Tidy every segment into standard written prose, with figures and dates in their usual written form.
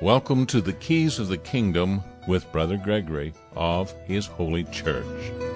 Welcome to the Keys of the Kingdom with Brother Gregory of His Holy Church.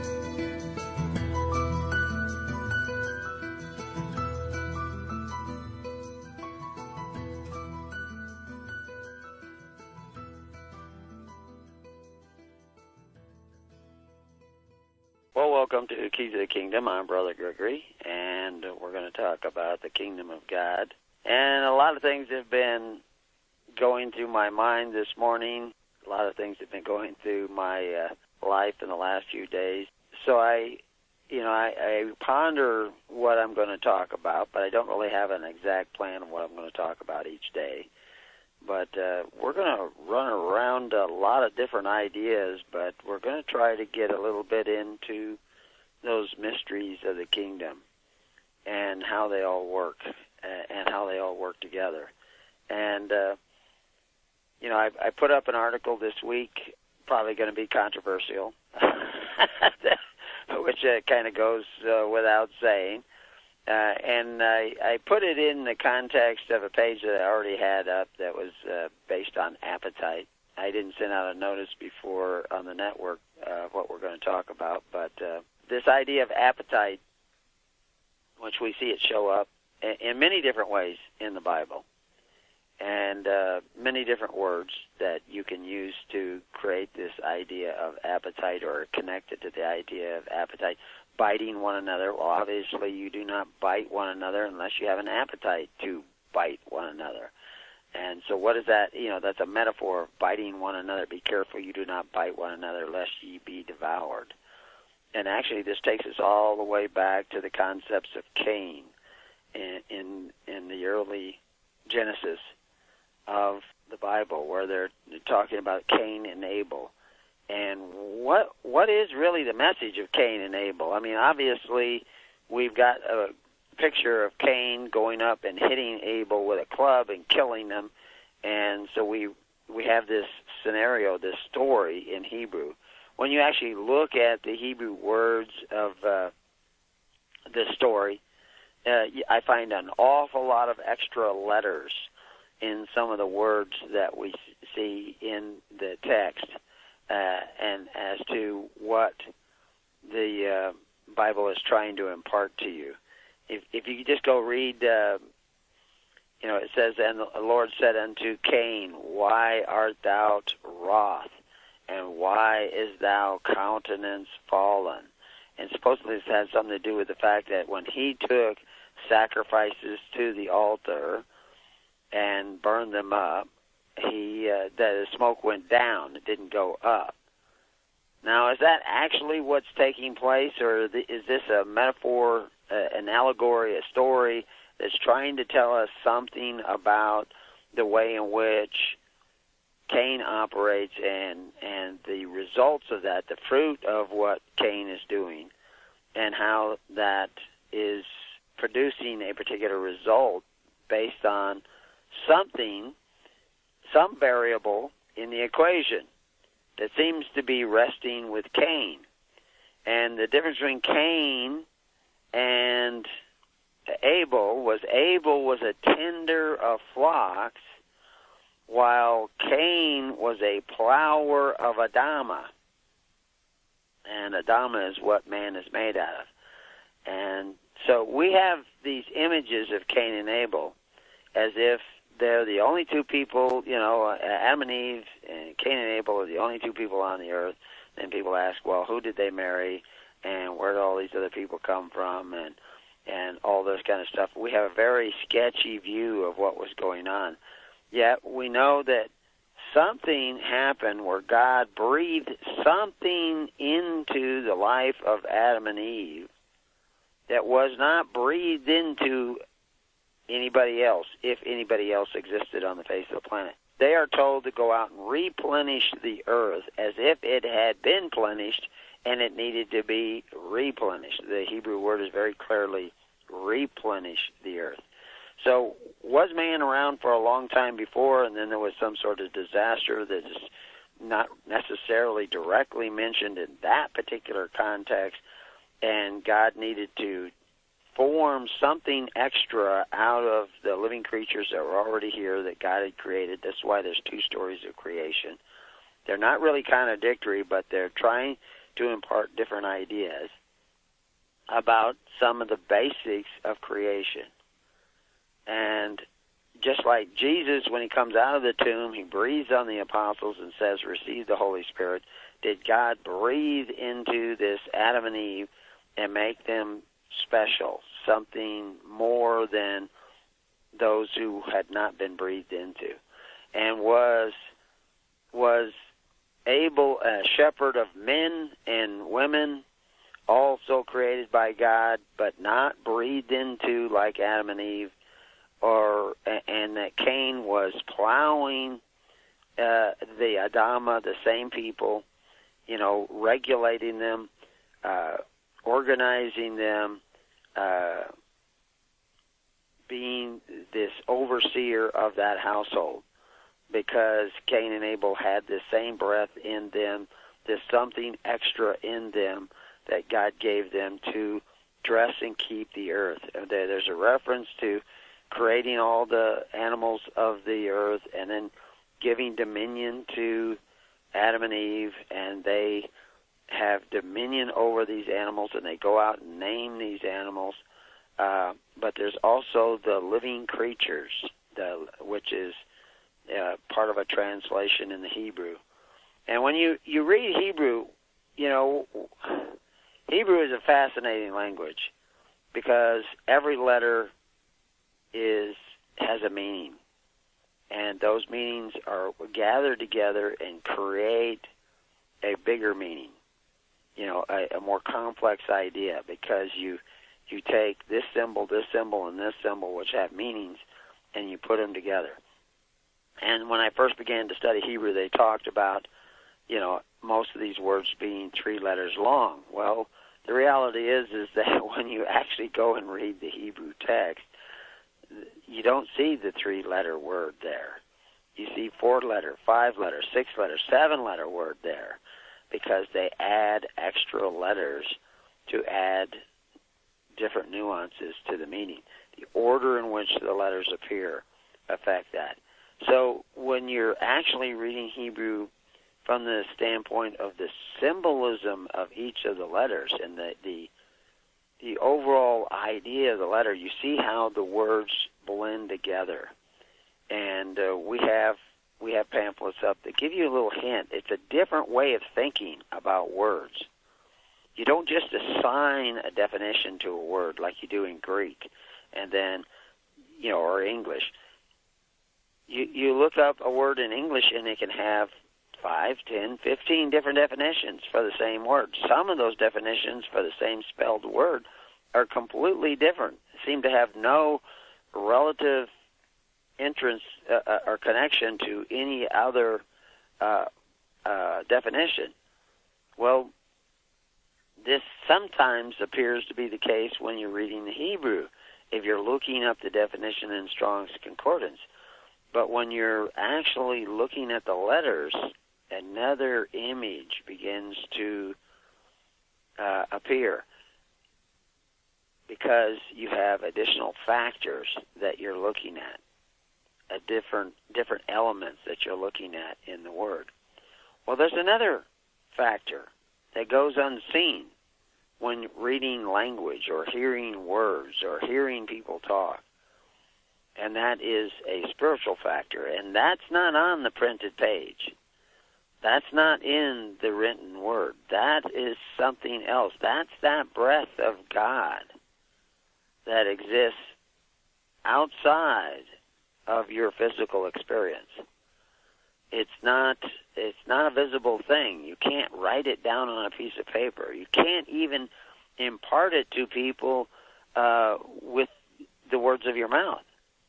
Well, welcome to Keys of the Kingdom. I'm Brother Gregory, and we're going to talk about the Kingdom of God. And a lot of things have been going through my mind this morning. A lot of things have been going through my life in the last few days. So I ponder what I'm going to talk about, but I don't really have an exact plan of what I'm going to talk about each day. But we're going to run around a lot of different ideas, but we're going to try to get a little bit into those mysteries of the kingdom and how they all work and how they all work together. And I put up an article this week, probably going to be controversial, which kind of goes without saying. And I put it in the context of a page that I already had up that was based on appetite. I didn't send out a notice before on the network of what we're going to talk about, but this idea of appetite, which we see it show up in many different ways in the Bible, and many different words that you can use to create this idea of appetite or connect it to the idea of appetite. Biting one another. Well, obviously you do not bite one another unless you have an appetite to bite one another. And so what is that? That's a metaphor of biting one another. Be careful you do not bite one another lest ye be devoured. And actually this takes us all the way back to the concepts of Cain in the early Genesis of the Bible, where they're talking about Cain and Abel. And what is really the message of Cain and Abel? I mean, obviously, we've got a picture of Cain going up and hitting Abel with a club and killing them. And so we have this scenario, this story in Hebrew. When you actually look at the Hebrew words of this story, I find an awful lot of extra letters in some of the words that we see in the text. And as to what the Bible is trying to impart to you. If you just go read, it says, "And the Lord said unto Cain, Why art thou wroth? And why is thou countenance fallen?" And supposedly this has something to do with the fact that when he took sacrifices to the altar and burned them up, the smoke went down. It didn't go up. Now, is that actually what's taking place, or is this a metaphor, an allegory, a story that's trying to tell us something about the way in which Cain operates and the results of that, the fruit of what Cain is doing, and how that is producing a particular result based on something, some variable in the equation that seems to be resting with Cain. And the difference between Cain and Abel was a tender of flocks, while Cain was a plower of Adamah. And Adamah is what man is made out of. And so we have these images of Cain and Abel as if they're the only two people, Adam and Eve and Cain and Abel are the only two people on the earth. Then people ask, well, who did they marry, and where did all these other people come from, and all this kind of stuff. We have a very sketchy view of what was going on. Yet we know that something happened where God breathed something into the life of Adam and Eve that was not breathed into anybody else, if anybody else existed on the face of the planet. They are told to go out and replenish the earth as if it had been plenished and it needed to be replenished. The Hebrew word is very clearly replenish the earth. So was man around for a long time before, and then there was some sort of disaster that is not necessarily directly mentioned in that particular context, and God needed to form something extra out of the living creatures that were already here that God had created. That's why there's two stories of creation. They're not really contradictory, but they're trying to impart different ideas about some of the basics of creation. And just like Jesus, when he comes out of the tomb, he breathes on the apostles and says, receive the Holy Spirit. Did God breathe into this Adam and Eve and make them special, something more than those who had not been breathed into? And was Abel a shepherd of men and women, also created by God, but not breathed into like Adam and Eve? And that Cain was plowing the Adama, the same people, regulating them, organizing them, being this overseer of that household, because Cain and Abel had the same breath in them, there's something extra in them that God gave them to dress and keep the earth. There's a reference to creating all the animals of the earth and then giving dominion to Adam and Eve, and they have dominion over these animals, and they go out and name these animals. But there's also the living creatures, which is part of a translation in the Hebrew. And when you read Hebrew, Hebrew is a fascinating language because every letter has a meaning, and those meanings are gathered together and create a bigger meaning, a more complex idea, because you take this symbol, and this symbol, which have meanings, and you put them together. And when I first began to study Hebrew, they talked about, most of these words being 3 letters long. Well, the reality is that when you actually go and read the Hebrew text, you don't see the 3-letter word there. You see 4-letter, 5-letter, 6-letter, 7-letter word there, because they add extra letters to add different nuances to the meaning. The order in which the letters appear affect that. So when you're actually reading Hebrew from the standpoint of the symbolism of each of the letters and the overall idea of the letter, you see how the words blend together. And we have pamphlets up that give you a little hint. It's a different way of thinking about words. You don't just assign a definition to a word like you do in Greek, and then, or English. You look up a word in English, and it can have 5, 10, 15 different definitions for the same word. Some of those definitions for the same spelled word are completely different, seem to have no relative entrance or connection to any other definition. Well, this sometimes appears to be the case when you're reading the Hebrew, if you're looking up the definition in Strong's Concordance. But when you're actually looking at the letters, another image begins to appear, because you have additional factors that you're looking at, different elements that you're looking at in the word. Well, there's another factor that goes unseen when reading language or hearing words or hearing people talk, and that is a spiritual factor, and that's not on the printed page. That's not in the written word. That is something else. That's that breath of God that exists outside of your physical experience. It's not a visible thing. You can't write it down on a piece of paper. You can't even impart it to people with the words of your mouth.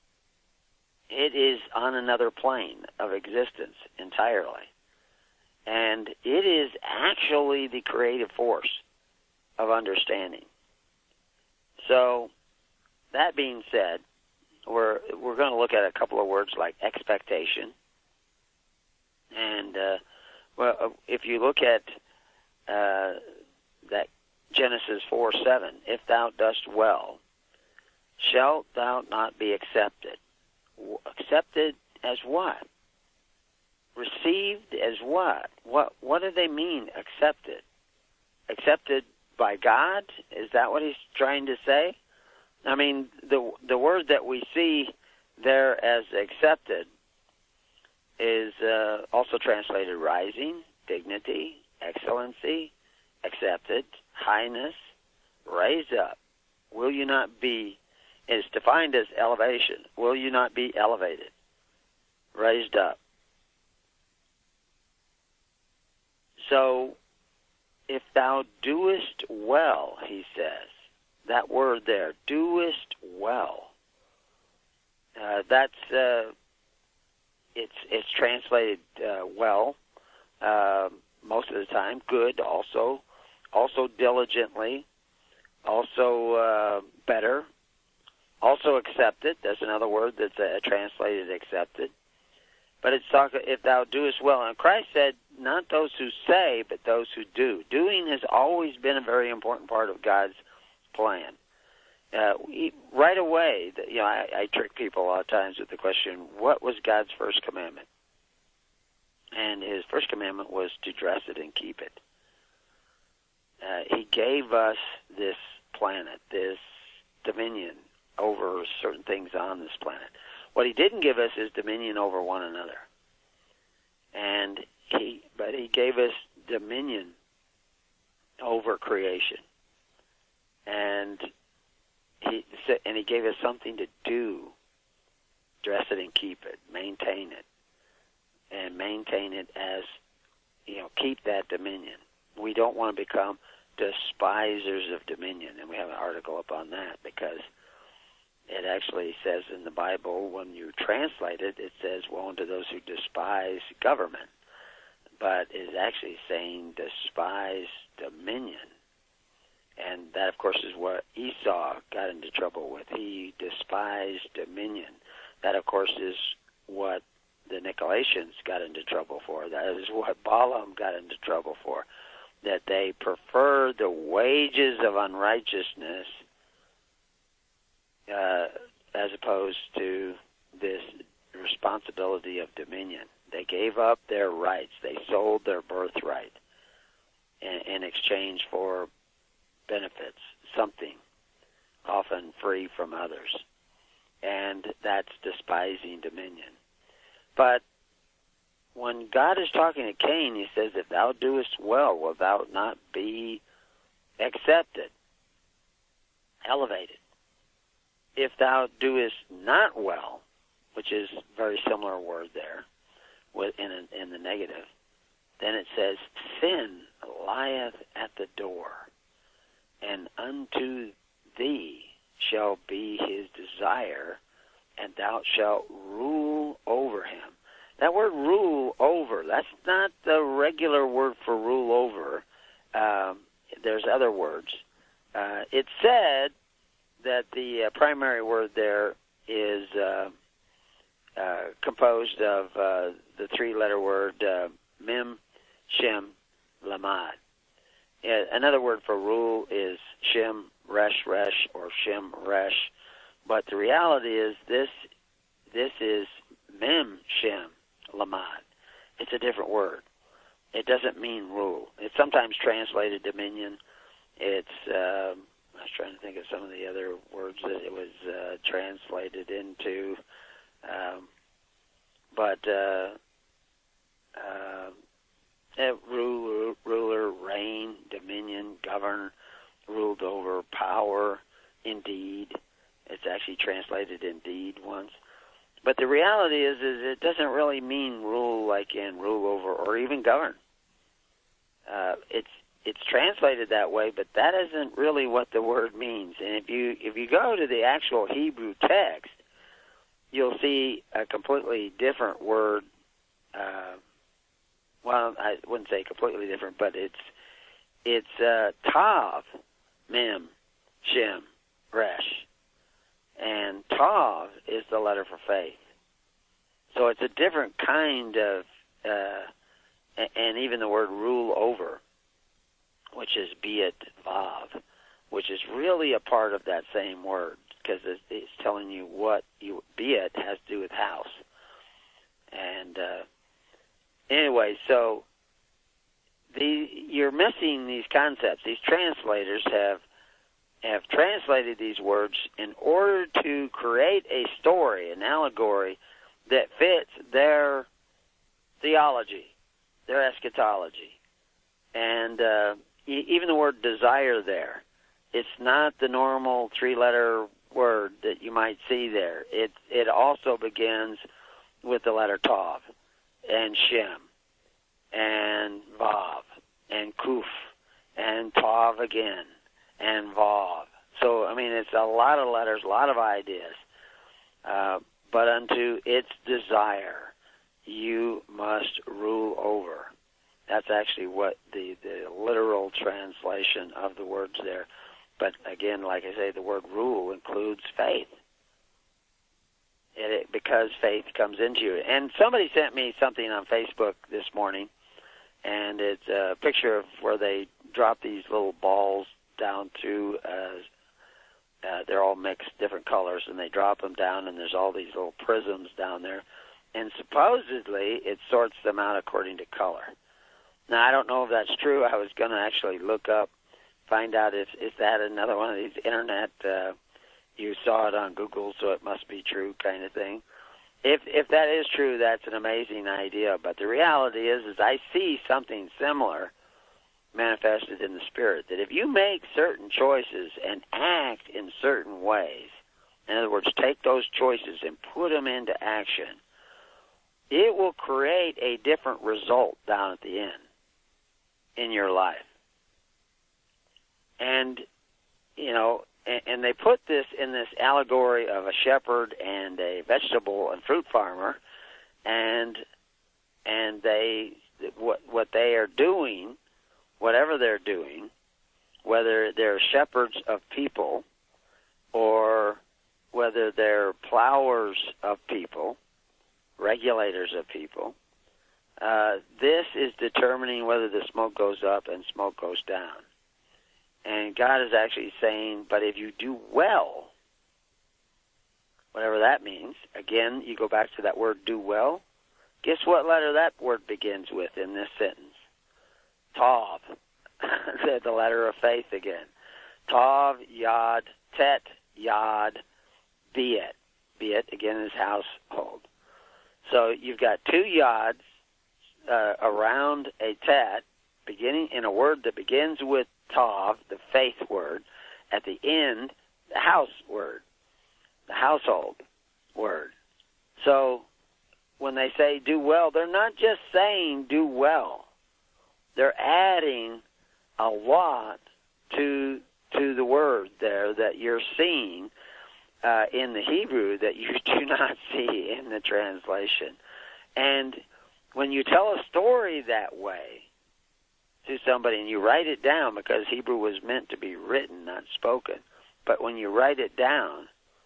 It is on another plane of existence entirely. And it is actually the creative force of understanding. So, that being said, we're going to look at a couple of words like expectation. And, if you look at that Genesis 4:7, if thou dost well, shalt thou not be accepted. Accepted as what? Received as what? What do they mean, accepted? Accepted by God? Is that what he's trying to say? I mean, the word that we see there as accepted is also translated rising, dignity, excellency, accepted, highness, raise up. Will you not be, is defined as elevation. Will you not be elevated, raised up? So, if thou doest well, he says, that word there, doest well, that's, it's translated well most of the time, good also diligently, also better, also accepted. That's another word that's translated accepted. But it's talking, if thou doest well. And Christ said, not those who say, but those who do. Doing has always been a very important part of God's plan. Right away, I trick people a lot of times with the question, what was God's first commandment? And his first commandment was to dress it and keep it. He gave us this planet, this dominion over certain things on this planet. What he didn't give us is dominion over one another. But he gave us dominion over creation. And he gave us something to do. Dress it and keep it, maintain it. And maintain it as, keep that dominion. We don't want to become despisers of dominion. And we have an article up on that because it actually says in the Bible, when you translate it, it says, woe unto those who despise government. But it's actually saying despise dominion. And that, of course, is what Esau got into trouble with. He despised dominion. That, of course, is what the Nicolaitans got into trouble for. That is what Balaam got into trouble for, that they prefer the wages of unrighteousness as opposed to this responsibility of dominion. They gave up their rights. They sold their birthright in exchange for benefits, something, often free from others. And that's despising dominion. But when God is talking to Cain, he says, if thou doest well, will thou not be accepted, elevated? If thou doest not well, which is a very similar word there in the negative, then it says, sin lieth at the door, and unto thee shall be his desire, and thou shalt rule over him. That word rule over, that's not the regular word for rule over. There's other words. It said that the primary word there is composed of the three-letter word mem, shem, lamad. Another word for rule is shem, resh, or shem, resh. But the reality is this is mem, shem, lamad. It's a different word. It doesn't mean rule. It's sometimes translated dominion. It's, I was trying to think of some of the other words that it was translated into. Ruler, reign, dominion, govern, ruled over, power, indeed. It's actually translated indeed once. But the reality is it doesn't really mean rule like in rule over or even govern. It's translated that way, but that isn't really what the word means. And if you go to the actual Hebrew text, you'll see a completely different word. Well, I wouldn't say completely different, but it's tav, mem, shem, resh. And tav is the letter for faith. So it's a different kind of, and even the word rule over, which is be it vav, which is really a part of that same word, because it's telling you what you be it has to do with house. And anyway, so you're missing these concepts. These translators have translated these words in order to create a story, an allegory that fits their theology, their eschatology. And even the word desire there, it's not the normal three-letter word that you might see there. It also begins with the letter Tav and Shem and Vav and Kuf and Tav again and Vav. So, I mean, it's a lot of letters, a lot of ideas. But unto its desire you must rule over. That's actually what the literal translation of the words there. But again, like I say, the word rule includes faith. Because faith comes into you. And somebody sent me something on Facebook this morning, and it's a picture of where they drop these little balls down through, they're all mixed, different colors, and they drop them down, and there's all these little prisms down there. And supposedly it sorts them out according to color. Now, I don't know if that's true. I was going to actually look up, find out if that another one of these internet, you saw it on Google, so it must be true kind of thing. If that is true, that's an amazing idea. But the reality is I see something similar manifested in the Spirit, that if you make certain choices and act in certain ways, in other words, take those choices and put them into action, it will create a different result down at the end in your life. And, you know, and they put this in this allegory of a shepherd and a vegetable and fruit farmer, and they what they are doing, whatever they're doing, whether they're shepherds of people or whether they're plowers of people, regulators of people, this is determining whether the smoke goes up and smoke goes down. And God is actually saying, but if you do well, whatever that means, again, you go back to that word do well. Guess what letter that word begins with in this sentence? Tav, the letter of faith again. Tav, Yod, Tet, Yod, Beet. Beet, again, is household. So you've got two Yods around a Tet, beginning in a word that begins with Tav, the faith word, at the end, the house word, the household word. So when they say do well, they're not just saying do well. They're adding a lot to the word there that you're seeing in the Hebrew that you do not see in the translation. And when you tell a story that way to somebody and you write it down, because Hebrew was meant to be written, not spoken, but when you write it down,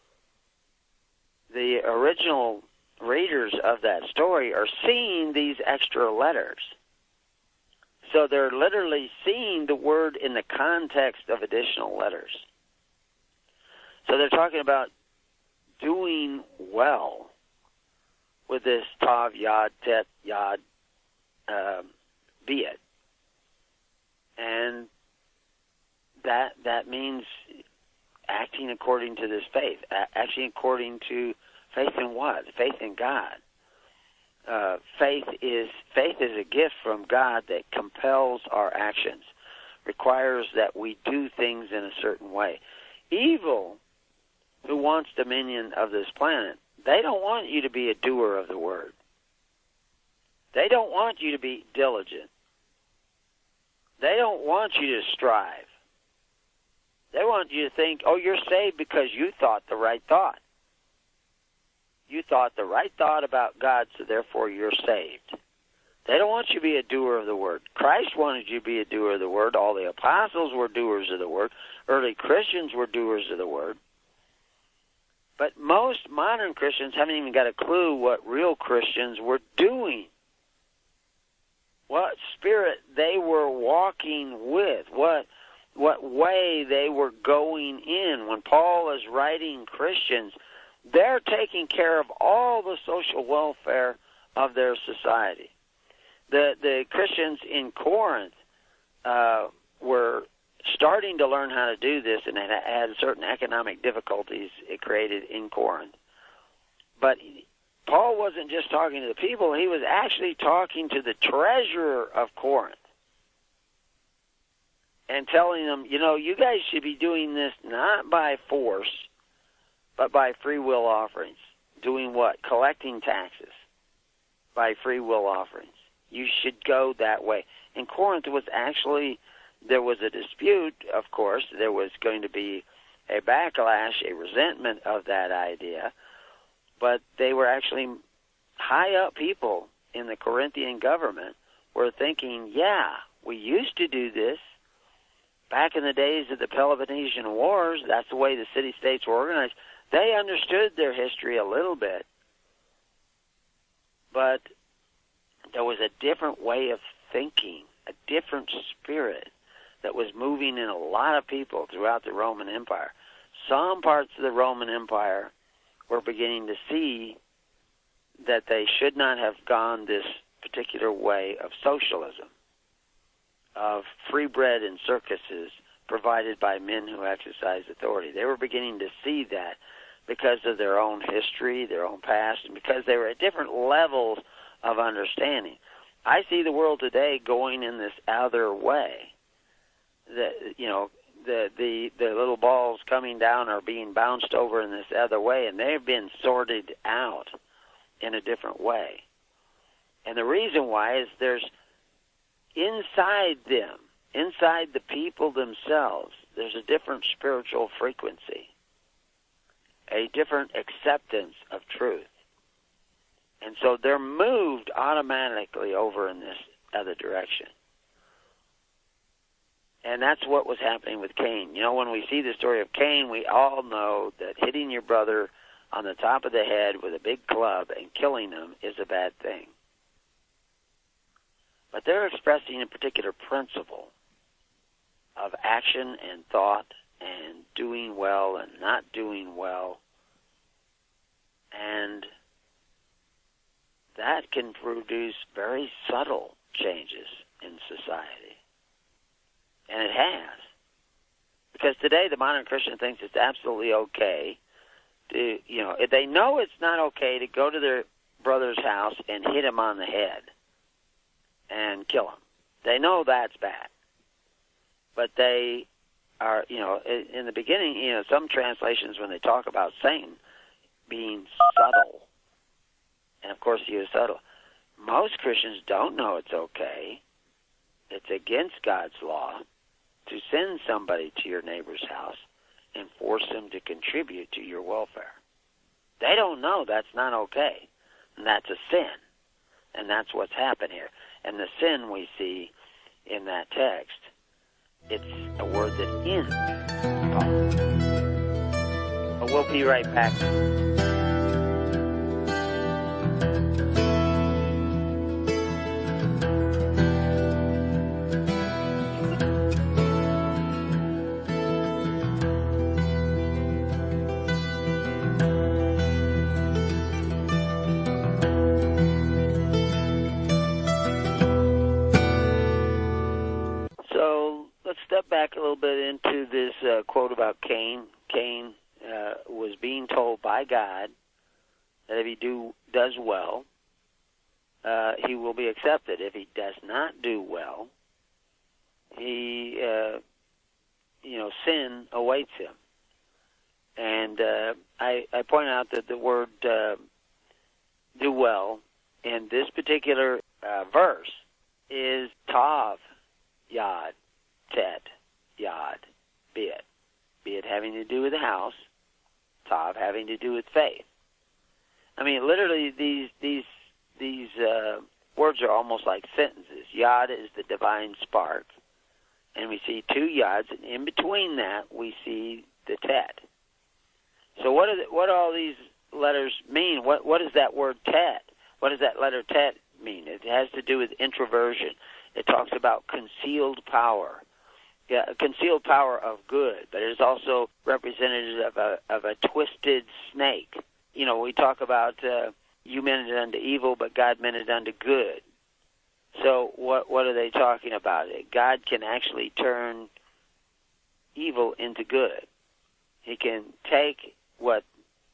the original readers of that story are seeing these extra letters. So they're literally seeing the word in the context of additional letters. So they're talking about doing well with this Tav, Yod, Tet, Yod, Beet. And that means acting according to this faith, acting according to faith in what? Faith in God. Faith is a gift from God that compels our actions, requires that we do things in a certain way. Evil, who wants dominion of this planet, they don't want you to be a doer of the word. They don't want you to be diligent. They don't want you to strive. They want you to think, oh, you're saved because you thought the right thought. You thought the right thought about God, so therefore you're saved. They don't want you to be a doer of the word. Christ wanted you to be a doer of the word. All the apostles were doers of the word. Early Christians were doers of the word. But most modern Christians haven't even got a clue what real Christians were doing, what spirit they were walking with, what what way they were going in. When Paul is writing Christians, they're taking care of all the social welfare of their society. The Christians in Corinth were starting to learn how to do this, and it had certain economic difficulties it created in Corinth. But Paul wasn't just talking to the people, he was actually talking to the treasurer of Corinth and telling them, you guys should be doing this not by force, but by free will offerings. Doing what? Collecting taxes by free will offerings. You should go that way. In Corinth there was a dispute, of course. There was going to be a backlash, a resentment of that idea. But they were actually high up people in the Corinthian government were thinking, yeah, we used to do this. Back in the days of the Peloponnesian Wars, that's the way the city-states were organized. They understood their history a little bit. But there was a different way of thinking, a different spirit that was moving in a lot of people throughout the Roman Empire. Some parts of the Roman Empire were beginning to see that they should not have gone this particular way of socialism, of free bread and circuses provided by men who exercise authority. They were beginning to see that because of their own history, their own past, and because they were at different levels of understanding. I see the world today going in this other way. The little balls coming down are being bounced over in this other way, and they've been sorted out in a different way. And the reason why is there's inside them, inside the people themselves, there's a different spiritual frequency, a different acceptance of truth. And so they're moved automatically over in this other direction. And that's what was happening with Cain. When we see the story of Cain, we all know that hitting your brother on the top of the head with a big club and killing him is a bad thing. But they're expressing a particular principle of action and thought and doing well and not doing well. And that can produce very subtle changes in society. And it has. Because today the modern Christian thinks it's absolutely okay to, they know it's not okay to go to their brother's house and hit him on the head and kill him. They know that's bad. But they are, in the beginning, some translations when they talk about Satan being subtle, and of course he is subtle, most Christians don't know it's okay. It's against God's law to send somebody to your neighbor's house and force them to contribute to your welfare. They don't know that's not okay, and that's a sin, and that's what's happened here. And the sin we see in that text, it's a word that ends. But we'll be right back. Step back a little bit into this quote about Cain. Cain was being told by God that if he does well, he will be accepted. If he does not do well, he, sin awaits him. And I point out that the word do well in this particular verse is tav, yad, tet, yad, bit. Bit having to do with the house, tav having to do with faith. I mean, literally, these words are almost like sentences. Yad is the divine spark, and we see two yads, and in between that, we see the tet. So what do all these letters mean? What is that word tet? What does that letter tet mean? It has to do with introversion. It talks about concealed power. concealed power of good, but it is also representative of a twisted snake. You know, we talk about you meant it unto evil, but God meant it unto good. So what are they talking about? God can actually turn evil into good. He can take what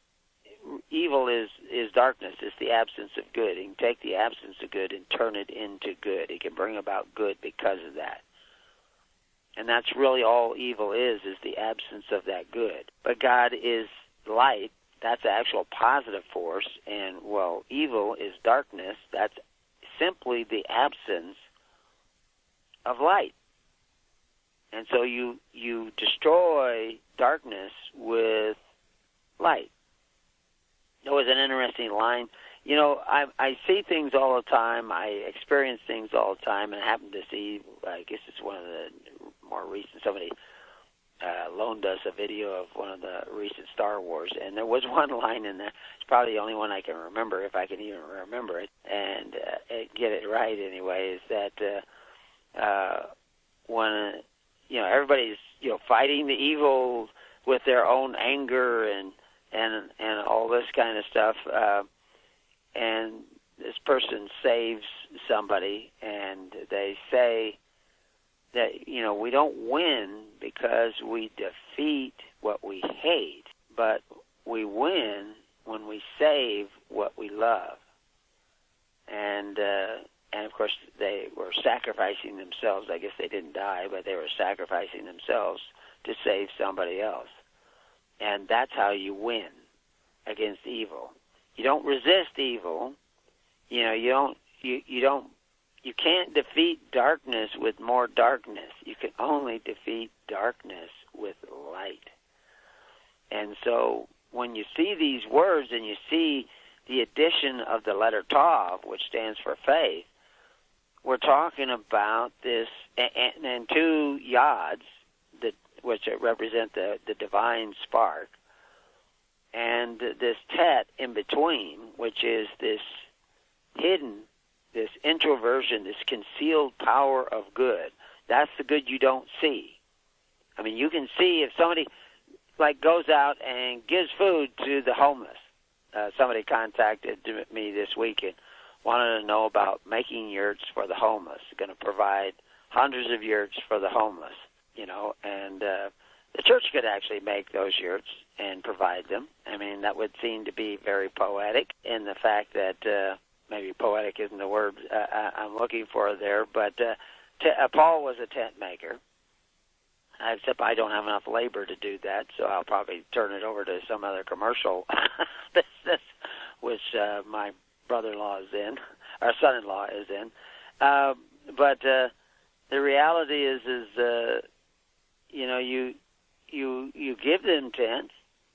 evil is darkness. It's the absence of good. He can take the absence of good and turn it into good. He can bring about good because of that. And that's really all evil is the absence of that good. But God is light. That's the actual positive force. And, well, evil is darkness. That's simply the absence of light. And so you destroy darkness with light. It was an interesting line. You know, I see things all the time. I experience things all the time, and I happen to see, I guess it's one of the more recent, somebody loaned us a video of one of the recent Star Wars, and there was one line in there. It's probably the only one I can remember, if I can even remember it, and get it right anyway, is that when, you know, everybody's, you know, fighting the evil with their own anger and all this kind of stuff, and this person saves somebody, and they say that, you know, we don't win because we defeat what we hate, but we win when we save what we love. And of course, they were sacrificing themselves. I guess they didn't die, but they were sacrificing themselves to save somebody else. And that's how you win against evil. You don't resist evil. You know, you can't defeat darkness with more darkness. You can only defeat darkness with light. And so when you see these words and you see the addition of the letter Tav, which stands for faith, we're talking about this, and two yods, which represent the divine spark, and this tet in between, which is this hidden, this introversion, this concealed power of good. That's the good you don't see. I mean, you can see if somebody like goes out and gives food to the homeless. Somebody contacted me this week and wanted to know about making yurts for the homeless. Going to provide hundreds of yurts for the homeless, you know, and the church could actually make those yurts and provide them. I mean, that would seem to be very poetic in the fact that maybe poetic isn't the word I'm looking for there, but Paul was a tent maker, except I don't have enough labor to do that, so I'll probably turn it over to some other commercial business, which my brother-in-law is in, or son-in-law is in. But the reality is you know, you give them tents,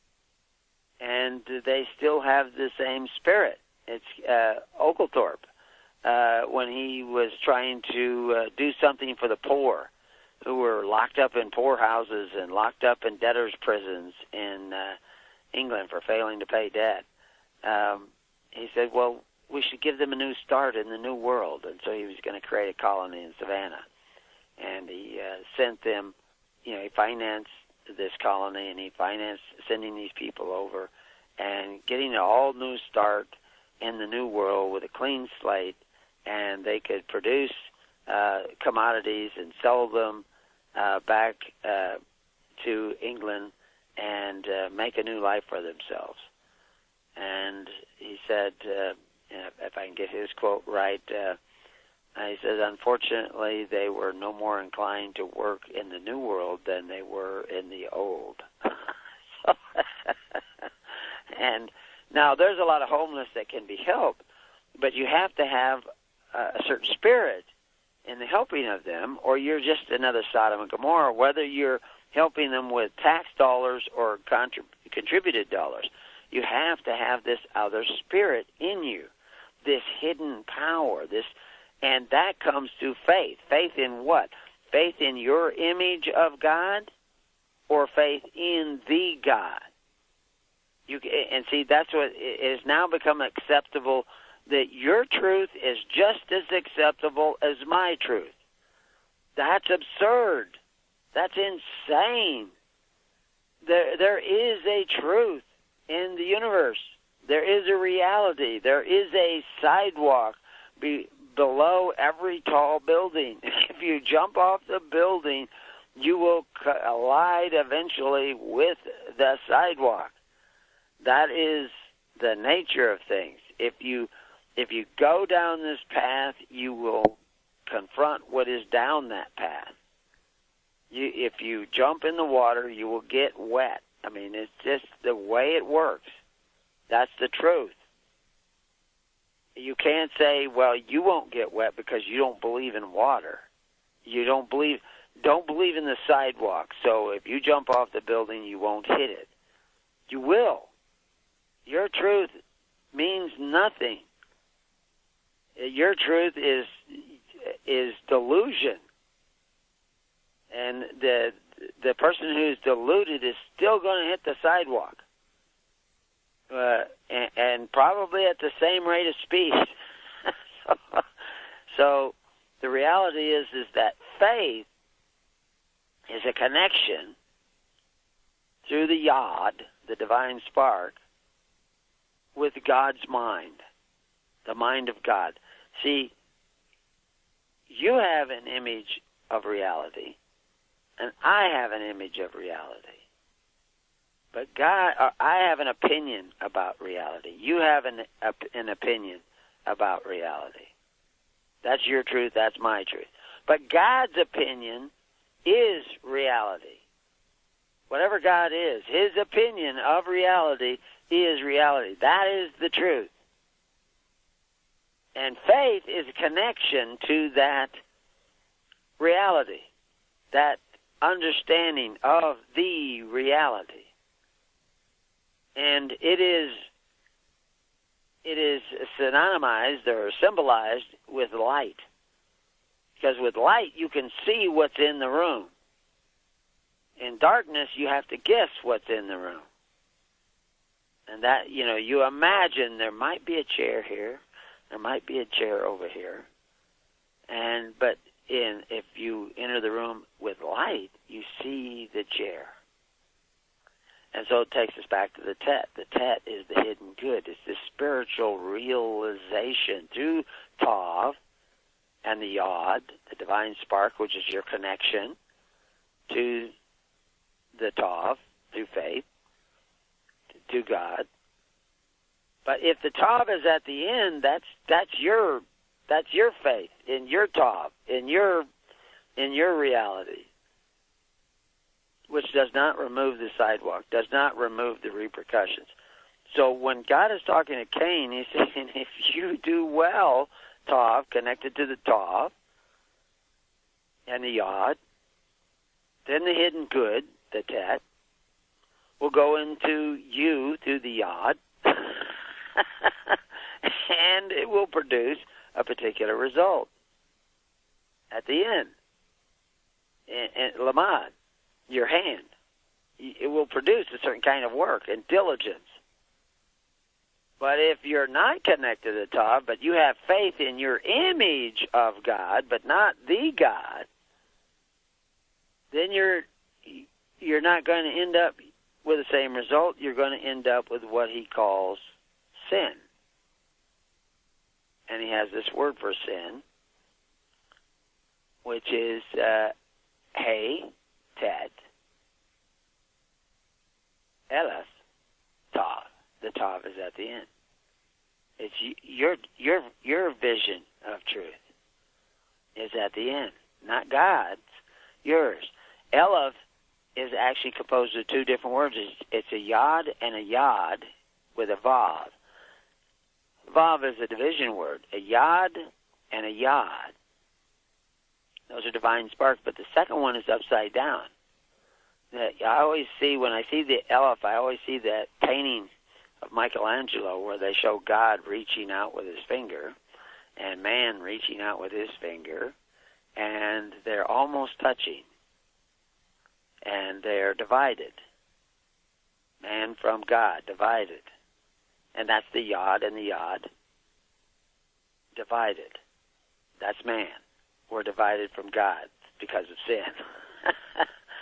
and they still have the same spirit. It's Oglethorpe, when he was trying to do something for the poor who were locked up in poorhouses and locked up in debtors' prisons in England for failing to pay debt. He said, well, we should give them a new start in the new world. And so he was going to create a colony in Savannah. And he sent them, you know, he financed this colony, and he financed sending these people over and getting an all-new start in the new world with a clean slate, and they could produce commodities and sell them back to England and make a new life for themselves. And he said, if I can get his quote right, he says, unfortunately, they were no more inclined to work in the new world than they were in the old. And now there's a lot of homeless that can be helped, but you have to have a certain spirit in the helping of them, or you're just another Sodom and Gomorrah, whether you're helping them with tax dollars or contributed dollars. You have to have this other spirit in you, this hidden power, and that comes through faith. Faith in what? Faith in your image of God, or faith in the God? And see, that's what it has now become acceptable, that your truth is just as acceptable as my truth. That's absurd. That's insane. There is a truth in the universe. There is a reality. There is a sidewalk below every tall building. If you jump off the building, you will collide eventually with the sidewalk. That is the nature of things. If you go down this path, you will confront what is down that path. If you jump in the water, you will get wet. I mean, it's just the way it works. That's the truth. You can't say, well, you won't get wet because you don't believe in water. You don't believe in the sidewalk. So if you jump off the building, you won't hit it. You will. Your truth means nothing. Your truth is delusion. And the person who's deluded is still going to hit the sidewalk. And probably at the same rate of speed. So the reality is that faith is a connection through the Yod, the divine spark, with God's mind, the mind of God. See, you have an image of reality, and I have an image of reality. But I have an opinion about reality. You have an opinion about reality. That's your truth, that's my truth. But God's opinion is reality. Whatever God is, his opinion of reality is reality. That is the truth. And faith is a connection to that reality, that understanding of the reality. And it is synonymized or symbolized with light. Because with light, you can see what's in the room. In darkness, you have to guess what's in the room. And that, you imagine there might be a chair here, there might be a chair over here. But if you enter the room with light, you see the chair. And so it takes us back to the Tet. The Tet is the hidden good. It's the spiritual realization through Tav and the Yod, the divine spark, which is your connection to the Tav through faith, to God. But if the Tav is at the end, that's your faith in your Tav, in your reality, which does not remove the sidewalk, does not remove the repercussions. So when God is talking to Cain, he's saying, if you do well, Tav, connected to the Tav and the Yod, then the hidden good, the Tet, will go into you through the Yod, and it will produce a particular result at the end. And Lamad, your hand, it will produce a certain kind of work and diligence. But if you're not connected to the Tav, but you have faith in your image of God, but not the God, then you're not going to end up with the same result. You're going to end up with what he calls sin. And he has this word for sin, which is Hey, Tet, Elas, Tav. The Tav is at the end. It's your vision of truth is at the end, not God's, yours. Eleph is actually composed of two different words. It's a Yod and a Yod with a Vav. Vav is a division word, a Yod and a Yod. Those are divine sparks, but the second one is upside down. I always see, when I see the Eleph, I always see that painting of Michelangelo where they show God reaching out with his finger and man reaching out with his finger, and they're almost touching, and they're divided. Man from God, divided. And that's the Yod and the Yod, divided. That's man. We're divided from God because of sin.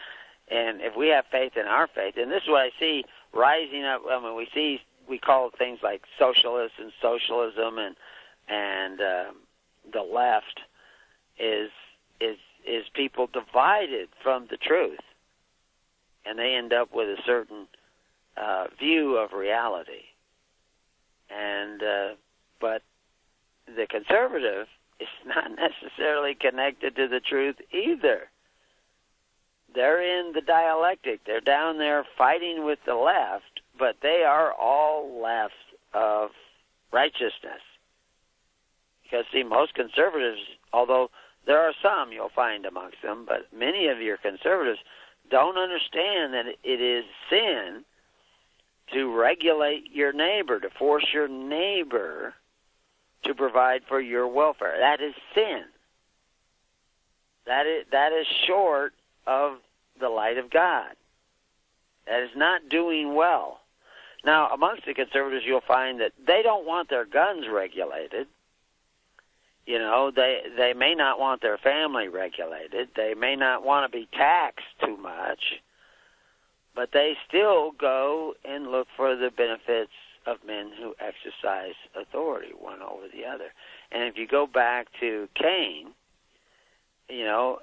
And if we have faith in our faith, and this is what I see rising up. I mean, we call things like socialists and socialism and the left is people divided from the truth, and they end up with a certain view of reality. And but the conservative is not necessarily connected to the truth either. They're in the dialectic. They're down there fighting with the left, but they are all left of righteousness. Because, see, most conservatives, although there are some you'll find amongst them, but many of your conservatives don't understand that it is sin to regulate your neighbor, to force your neighbor to provide for your welfare. That is sin. That is short of the light of God. That is not doing well. Now, amongst the conservatives, you'll find that they don't want their guns regulated. You know, they may not want their family regulated. They may not want to be taxed too much. But they still go and look for the benefits of men who exercise authority one over the other. And if you go back to Cain, you know,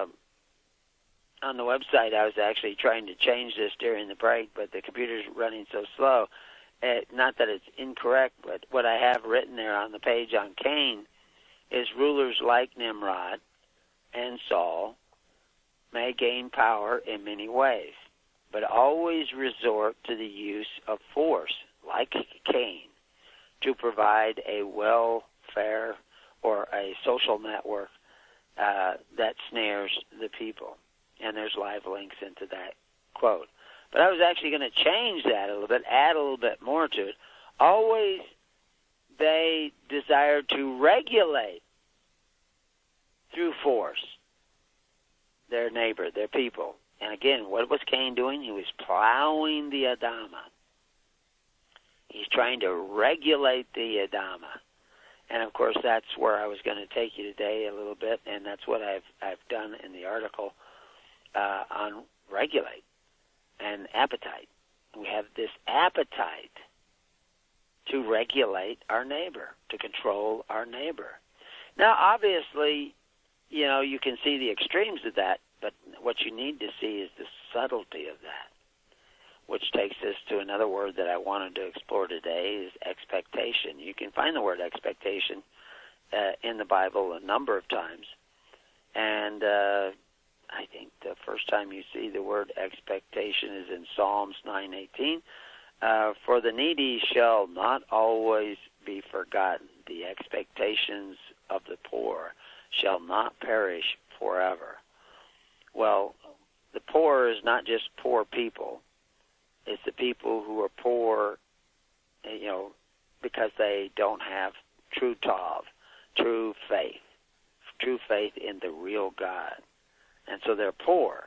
on the website I was actually trying to change this during the break, but the computer's running so slow. Not that it's incorrect, but what I have written there on the page on Cain is rulers like Nimrod and Saul may gain power in many ways, but always resort to the use of force, like Cain, to provide a welfare or a social network that snares the people. And there's live links into that quote. But I was actually going to change that a little bit, add a little bit more to it. Always they desire to regulate through force their neighbor, their people. And again, what was Cain doing? He was plowing the Adamah. He's trying to regulate the Adamah. And of course, that's where I was going to take you today a little bit, and that's what I've done in the article on regulate and appetite. We have this appetite to regulate our neighbor, to control our neighbor. Now, obviously, you know, you can see the extremes of that, but what you need to see is the subtlety of that, which takes us to another word that I wanted to explore today, is expectation. You can find the word expectation in the Bible a number of times, and I think the first time you see the word expectation is in Psalms 9:18. For the needy shall not always be forgotten. The expectations of the poor shall not perish forever. Well, the poor is not just poor people. It's the people who are poor, you know, because they don't have true tov, true faith in the real God. And so they're poor.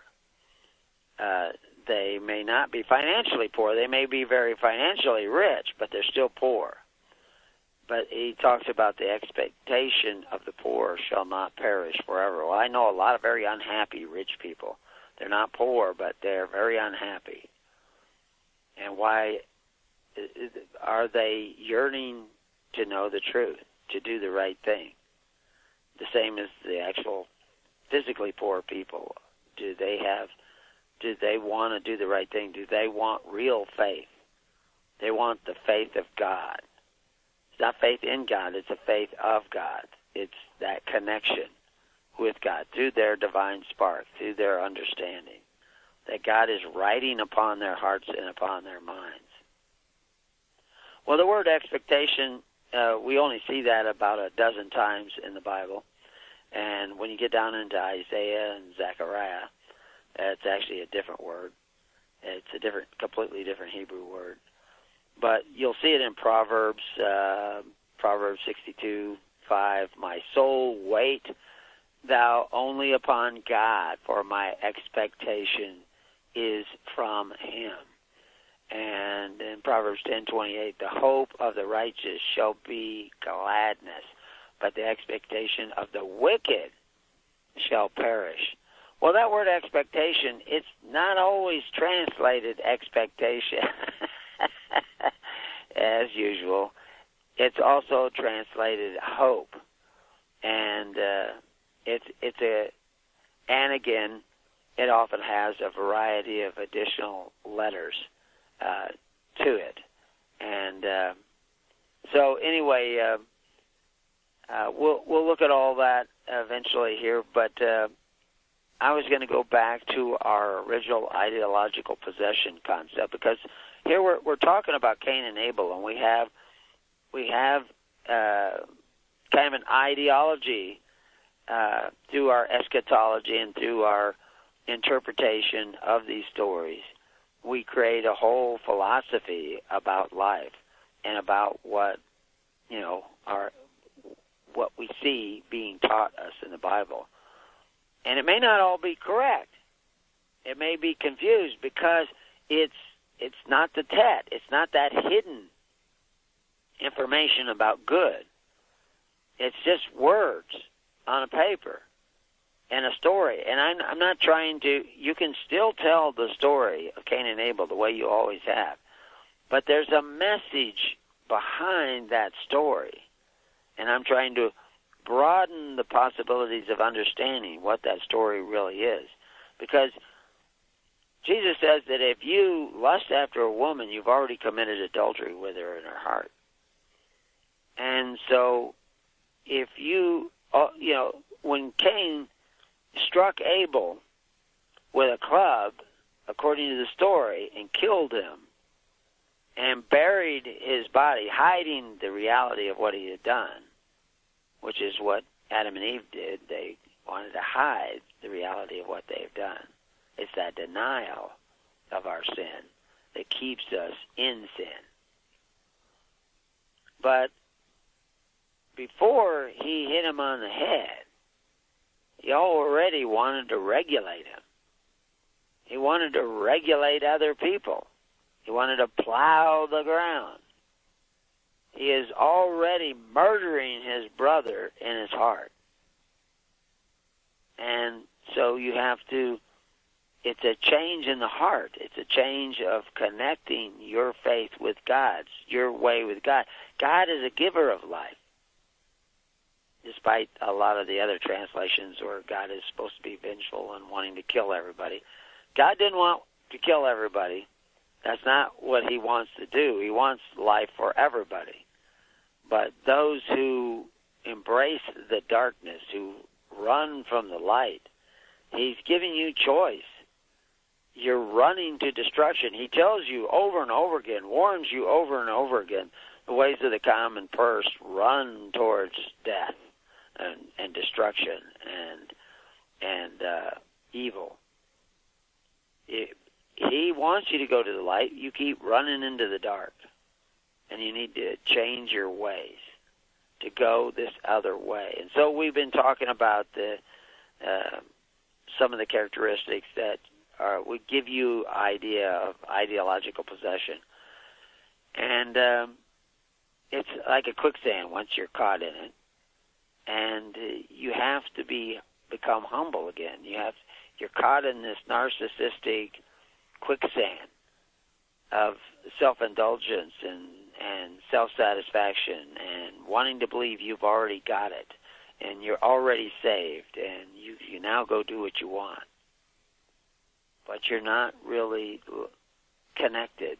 They may not be financially poor. They may be very financially rich, but they're still poor. But he talks about the expectation of the poor shall not perish forever. Well, I know a lot of very unhappy rich people. They're not poor, but they're very unhappy. And why are they yearning to know the truth, to do the right thing? The same as the actual physically poor people. Do they want to do the right thing? Do they want real faith? They want the faith of God. It's not faith in God, it's a faith of God. It's that connection with God through their divine spark, through their understanding, that God is writing upon their hearts and upon their minds. Well, the word expectation, we only see that about a dozen times in the Bible. And when you get down into Isaiah and Zechariah, it's actually a different word. It's a completely different Hebrew word. But you'll see it in Proverbs 62:5. My soul, wait thou only upon God, for my expectation is from him. And in Proverbs 10:28, the hope of the righteous shall be gladness, but the expectation of the wicked shall perish. Well, that word expectation, it's not always translated expectation, as usual. It's also translated hope. And and again, it often has a variety of additional letters to it. And so anyway, we'll look at all that eventually here, but I was going to go back to our original ideological possession concept, because here we're talking about Cain and Abel, and we have kind of an ideology through our eschatology and through our interpretation of these stories. We create a whole philosophy about life and about what we see being taught us in the Bible. And it may not all be correct. It may be confused because it's not the tet. It's not that hidden information about good. It's just words on a paper and a story. And I'm not trying to... You can still tell the story of Cain and Abel the way you always have. But there's a message behind that story. And I'm trying to broaden the possibilities of understanding what that story really is. Because Jesus says that if you lust after a woman, you've already committed adultery with her in her heart. And so if when Cain struck Abel with a club, according to the story, and killed him, and buried his body, hiding the reality of what he had done, which is what Adam and Eve did. They wanted to hide the reality of what they've done. It's that denial of our sin that keeps us in sin. But before he hit him on the head, he already wanted to regulate him. He wanted to regulate other people. He wanted to plow the ground. He is already murdering his brother in his heart. And so you have to, it's a change in the heart. It's a change of connecting your faith with God's, your way with God. God is a giver of life, despite a lot of the other translations where God is supposed to be vengeful and wanting to kill everybody. God didn't want to kill everybody. That's not what he wants to do. He wants life for everybody. But those who embrace the darkness, who run from the light, he's giving you choice. You're running to destruction. He tells you over and over again, warns you over and over again, the ways of the common purse run towards death and destruction and evil. He wants you to go to the light. You keep running into the dark. And you need to change your ways to go this other way. And so we've been talking about some of the characteristics that would give you idea of ideological possession. And it's like a quicksand once you're caught in it. And you have to become humble again. You're caught in this narcissistic quicksand of self-indulgence and self-satisfaction and wanting to believe you've already got it and you're already saved and you now go do what you want. But you're not really connected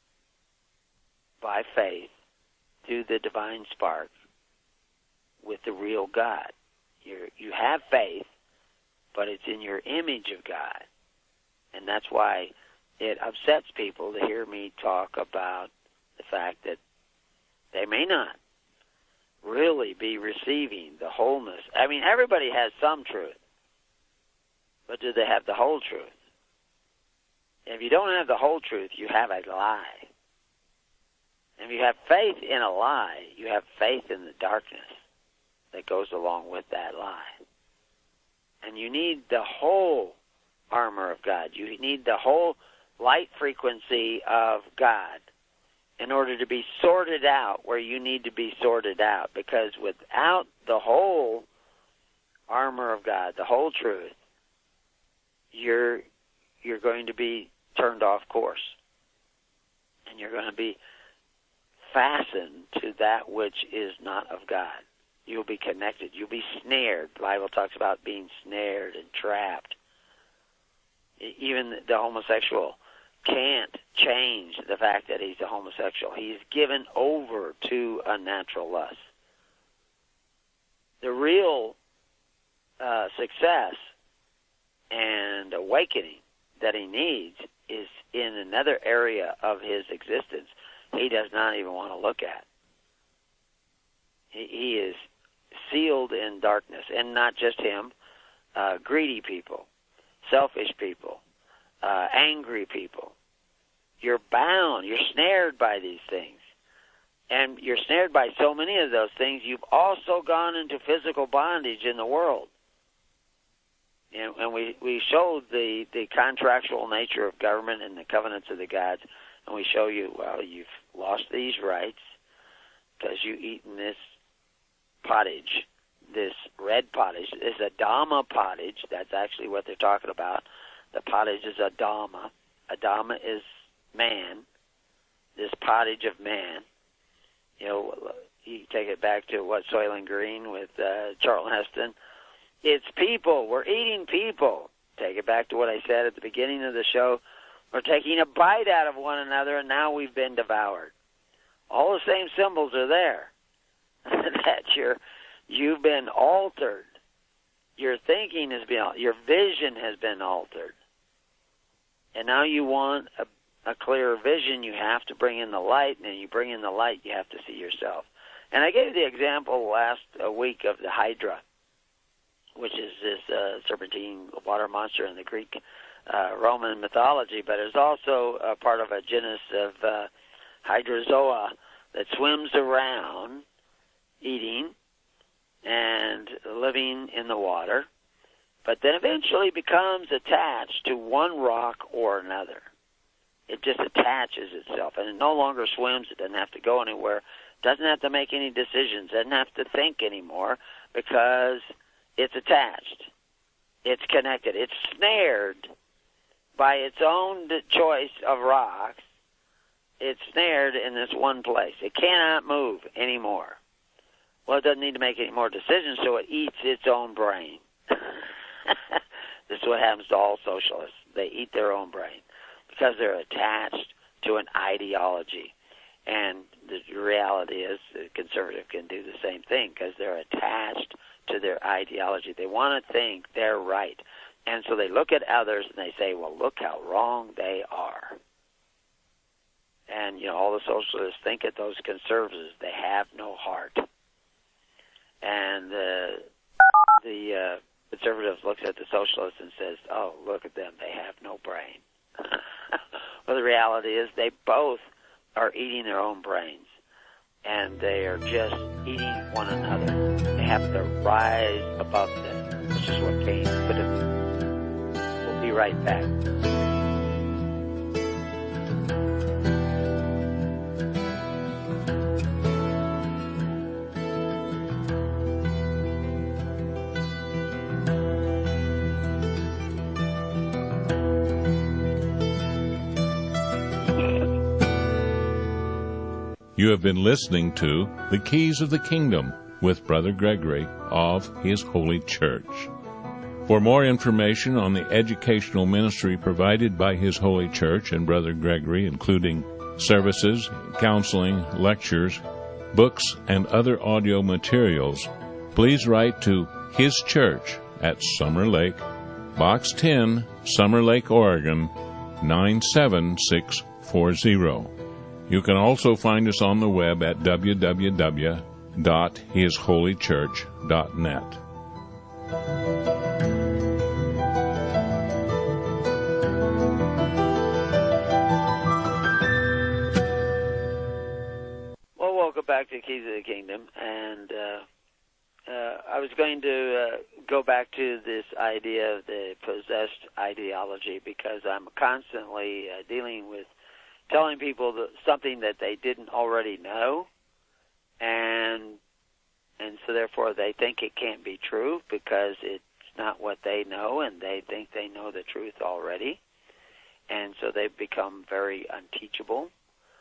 by faith through the divine spark with the real God. You have faith, but it's in your image of God. And that's why it upsets people to hear me talk about the fact that they may not really be receiving the wholeness. I mean, everybody has some truth, but do they have the whole truth? If you don't have the whole truth, you have a lie. And if you have faith in a lie, you have faith in the darkness that goes along with that lie. And you need the whole armor of God. You need the whole light frequency of God in order to be sorted out where you need to be sorted out. Because without the whole armor of God, the whole truth, you're going to be turned off course. And you're going to be fastened to that which is not of God. You'll be connected. You'll be snared. The Bible talks about being snared and trapped. Even the homosexual can't change the fact that he's a homosexual. He's given over to unnatural lust. The real success and awakening that he needs is in another area of his existence he does not even want to look at. He is sealed in darkness, and not just him, greedy people, selfish people, angry people. You're bound, you're snared by these things. And you're snared by so many of those things, you've also gone into physical bondage in the world. And we showed the contractual nature of government and the covenants of the gods, and we show you, well, you've lost these rights because you've eaten this pottage, this red pottage, this Adama pottage. That's actually what they're talking about. The pottage is Adama. Adama is man, this pottage of man. You know, you take it back to what, Soylent Green with Charlton Heston. It's people. We're eating people. Take it back to what I said at the beginning of the show. We're taking a bite out of one another, and now we've been devoured. All the same symbols are there. That you've been altered. Your thinking has been altered. Your vision has been altered. And now you want a clearer vision. You have to bring in the light, and you bring in the light, you have to see yourself. And I gave the example last week of the Hydra, which is this serpentine water monster in the Greek Roman mythology, but it's also a part of a genus of hydrozoa that swims around eating and living in the water, but then eventually becomes attached to one rock or another. It just attaches itself, and it no longer swims. It doesn't have to go anywhere. Doesn't have to make any decisions. Doesn't have to think anymore because it's attached. It's connected. It's snared by its own choice of rocks. It's snared in this one place. It cannot move anymore. Well, it doesn't need to make any more decisions, so it eats its own brain. This is what happens to all socialists. They eat their own brain because they're attached to an ideology. And the reality is the conservative can do the same thing because they're attached to their ideology. They want to think they're right. And so they look at others and they say, well, look how wrong they are. And, you know, all the socialists think at those conservatives, they have no heart. And the conservative looks at the socialists and says, oh, look at them, they have no brain. Well, the reality is they both are eating their own brains, and they are just eating one another. They have to rise above them, which is what Cain could have. We'll be right back. You have been listening to The Keys of the Kingdom with Brother Gregory of His Holy Church. For more information on the educational ministry provided by His Holy Church and Brother Gregory, including services, counseling, lectures, books, and other audio materials, please write to His Church at Summer Lake, Box 10, Summer Lake, Oregon, 97640. You can also find us on the web at www.hisholychurch.net. Well, welcome back to Keys of the Kingdom, and I was going to go back to this idea of the possessed ideology because I'm constantly dealing with telling people something that they didn't already know, and so therefore they think it can't be true because it's not what they know, and they think they know the truth already. And so they've become very unteachable.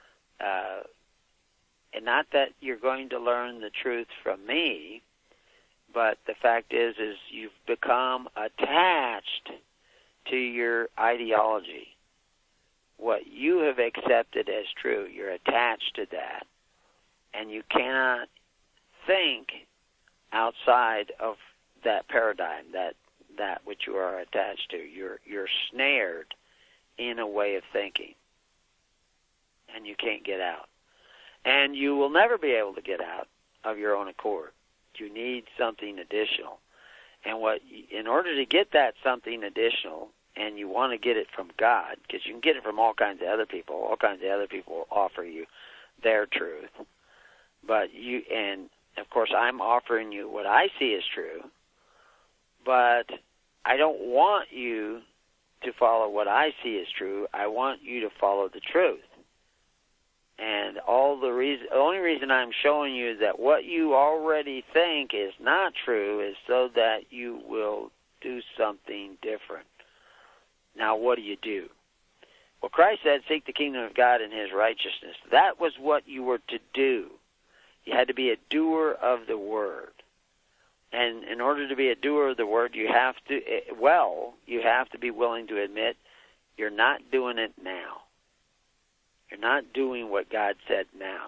And not that you're going to learn the truth from me, but the fact is you've become attached to your ideology. What you have accepted as true, you're attached to that. And you cannot think outside of that paradigm, that which you are attached to. You're snared in a way of thinking, and you can't get out. And you will never be able to get out of your own accord. You need something additional. And in order to get that something additional, and you want to get it from God, because you can get it from all kinds of other people. All kinds of other people will offer you their truth. But and of course I'm offering you what I see as true, but I don't want you to follow what I see as true. I want you to follow the truth. And the only reason I'm showing you that what you already think is not true is so that you will do something different. Now, what do? Well, Christ said, seek the kingdom of God and his righteousness. That was what you were to do. You had to be a doer of the word. And in order to be a doer of the word, you have to be willing to admit you're not doing it now. You're not doing what God said now.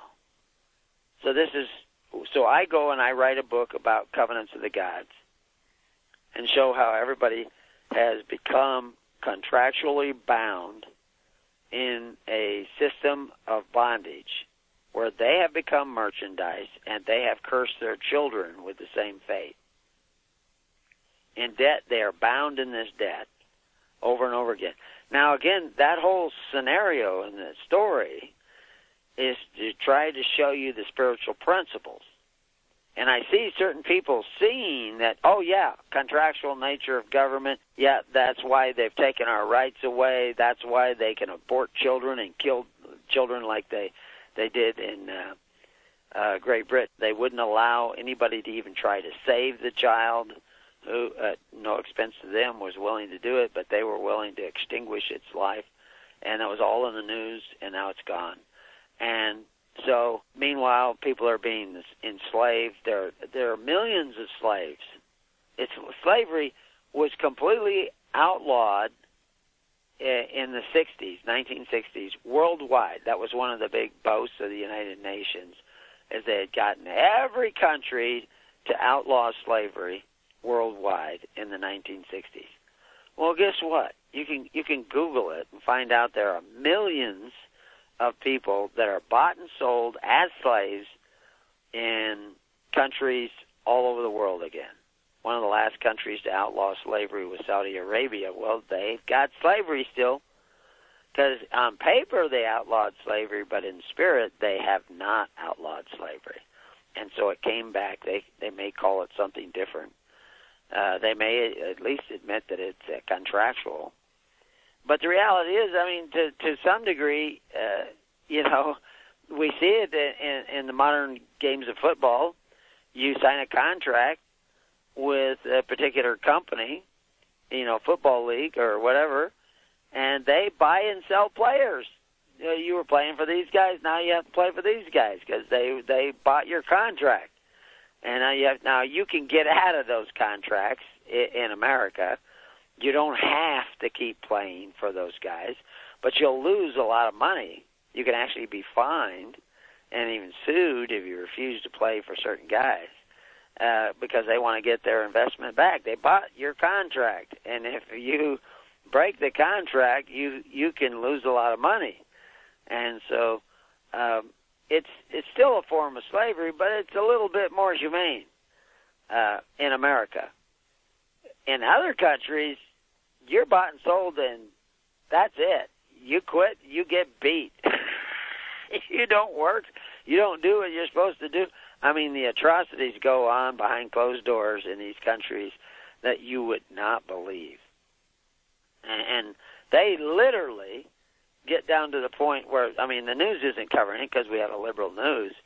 So I go and I write a book about covenants of the gods and show how everybody has become contractually bound in a system of bondage where they have become merchandise and they have cursed their children with the same fate. In debt, they are bound in this debt over and over again. Now, again, that whole scenario in the story is to try to show you the spiritual principles. And I see certain people seeing that, oh, yeah, contractual nature of government, yeah, that's why they've taken our rights away. That's why they can abort children and kill children like they did in Great Britain. They wouldn't allow anybody to even try to save the child, who, at no expense to them, was willing to do it, but they were willing to extinguish its life. And that was all in the news, and now it's gone. And so, meanwhile, people are being enslaved. There are millions of slaves. Slavery was completely outlawed in the 1960s, worldwide. That was one of the big boasts of the United Nations, is they had gotten every country to outlaw slavery worldwide in the 1960s. Well, guess what? You can Google it and find out there are millions of people that are bought and sold as slaves in countries all over the world again. One of the last countries to outlaw slavery was Saudi Arabia. Well, they've got slavery still, because on paper they outlawed slavery, but in spirit they have not outlawed slavery. And so it came back. They may call it something different. They may at least admit that it's contractual. But the reality is, I mean, to some degree, we see it in the modern games of football. You sign a contract with a particular company, football league or whatever, and they buy and sell players. You were playing for these guys, now you have to play for these guys because they bought your contract. And now you can get out of those contracts in America. You don't have to keep playing for those guys, but you'll lose a lot of money. You can actually be fined and even sued if you refuse to play for certain guys because they want to get their investment back. They bought your contract, and if you break the contract, you can lose a lot of money. And so it's still a form of slavery, but it's a little bit more humane in America. In other countries, you're bought and sold, and that's it. You quit, you get beat. You don't work, you don't do what you're supposed to do. I mean, the atrocities go on behind closed doors in these countries that you would not believe. And they literally get down to the point where, I mean, the news isn't covering it because we have a liberal news,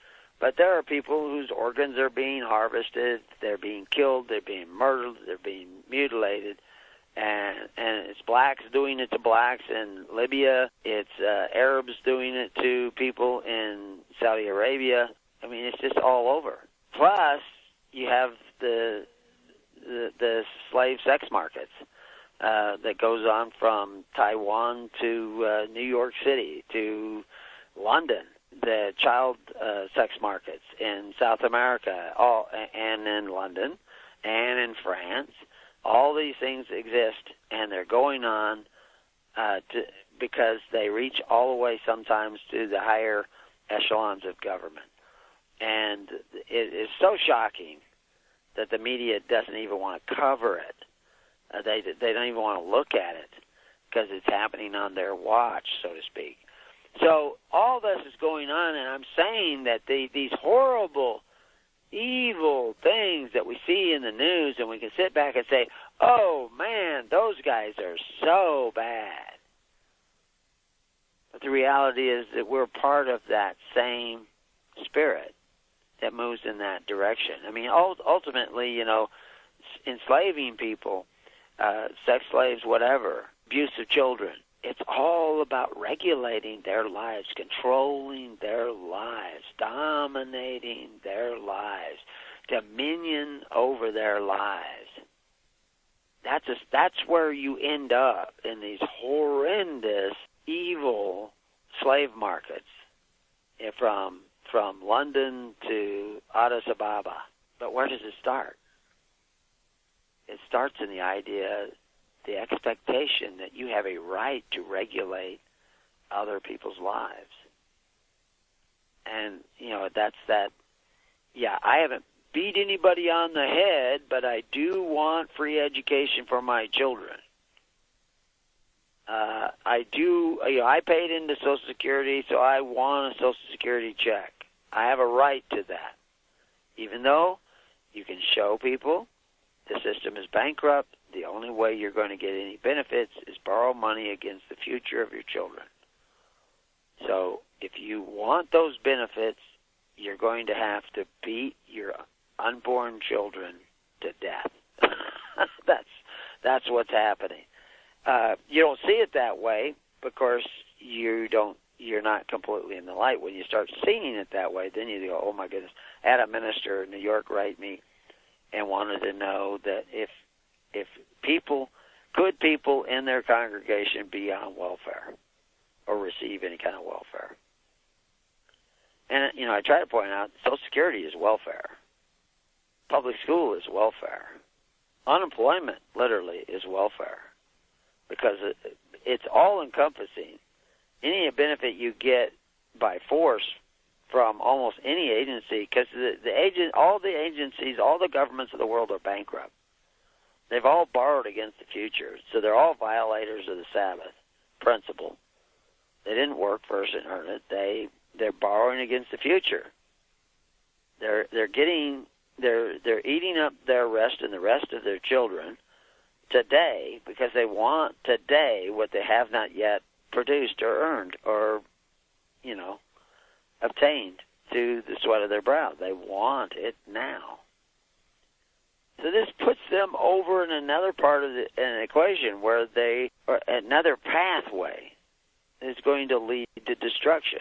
But there are people whose organs are being harvested, they're being killed, they're being murdered, they're being mutilated, and it's blacks doing it to blacks in Libya. It's Arabs doing it to people in Saudi Arabia. I mean, it's just all over. Plus, you have the slave sex markets that goes on from Taiwan to New York City to London. The child sex markets in South America, and in London, and in France. All these things exist, and they're going on because they reach all the way sometimes to the higher echelons of government. And it is so shocking that the media doesn't even want to cover it. They don't even want to look at it because it's happening on their watch, so to speak. So all this is going on, and I'm saying that these horrible, evil things that we see in the news, and we can sit back and say, oh, man, those guys are so bad. But the reality is that we're part of that same spirit that moves in that direction. I mean, ultimately, you know, enslaving people, sex slaves, whatever, abuse of children, it's all about regulating their lives, controlling their lives, dominating their lives, dominion over their lives. That's where you end up in these horrendous, evil slave markets from London to Addis Ababa. But where does it start? It starts in the idea, the expectation that you have a right to regulate other people's lives. And, you know, that's that, yeah, I haven't beat anybody on the head, but I do want free education for my children. I paid into Social Security, so I want a Social Security check. I have a right to that. Even though you can show people the system is bankrupt, the only way you're going to get any benefits is borrow money against the future of your children. So if you want those benefits, you're going to have to beat your unborn children to death. That's what's happening. You don't see it that way because you're not completely in the light. When you start seeing it that way, then you go, oh my goodness. I had a minister in New York write me and wanted to know that if people in their congregation be on welfare or receive any kind of welfare. And, you know, I try to point out Social Security is welfare. Public school is welfare. Unemployment, literally, is welfare because it's all-encompassing. Any benefit you get by force from almost any agency, because all the agencies, all the governments of the world are bankrupt. They've all borrowed against the future, so they're all violators of the Sabbath principle. They didn't work first and earn it. They're borrowing against the future. They're eating up their rest and the rest of their children today because they want today what they have not yet produced or earned or, you know, obtained through the sweat of their brow. They want it now. So this puts them over in another part of an equation where another pathway is going to lead to destruction.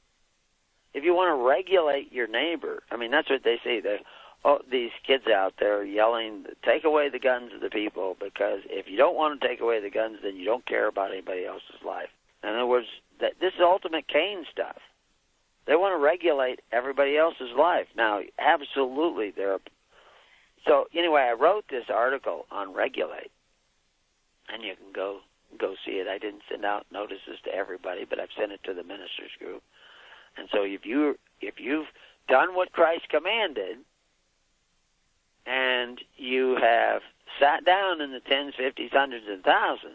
If you want to regulate your neighbor, I mean, that's what they say. These kids out there yelling, take away the guns of the people, because if you don't want to take away the guns, then you don't care about anybody else's life. In other words, this is ultimate Cain stuff. They want to regulate everybody else's life. Now, absolutely, so anyway, I wrote this article on regulate, and you can go see it. I didn't send out notices to everybody, but I've sent it to the ministers group. And so if you've done what Christ commanded, and you have sat down in the tens, fifties, hundreds, and thousands,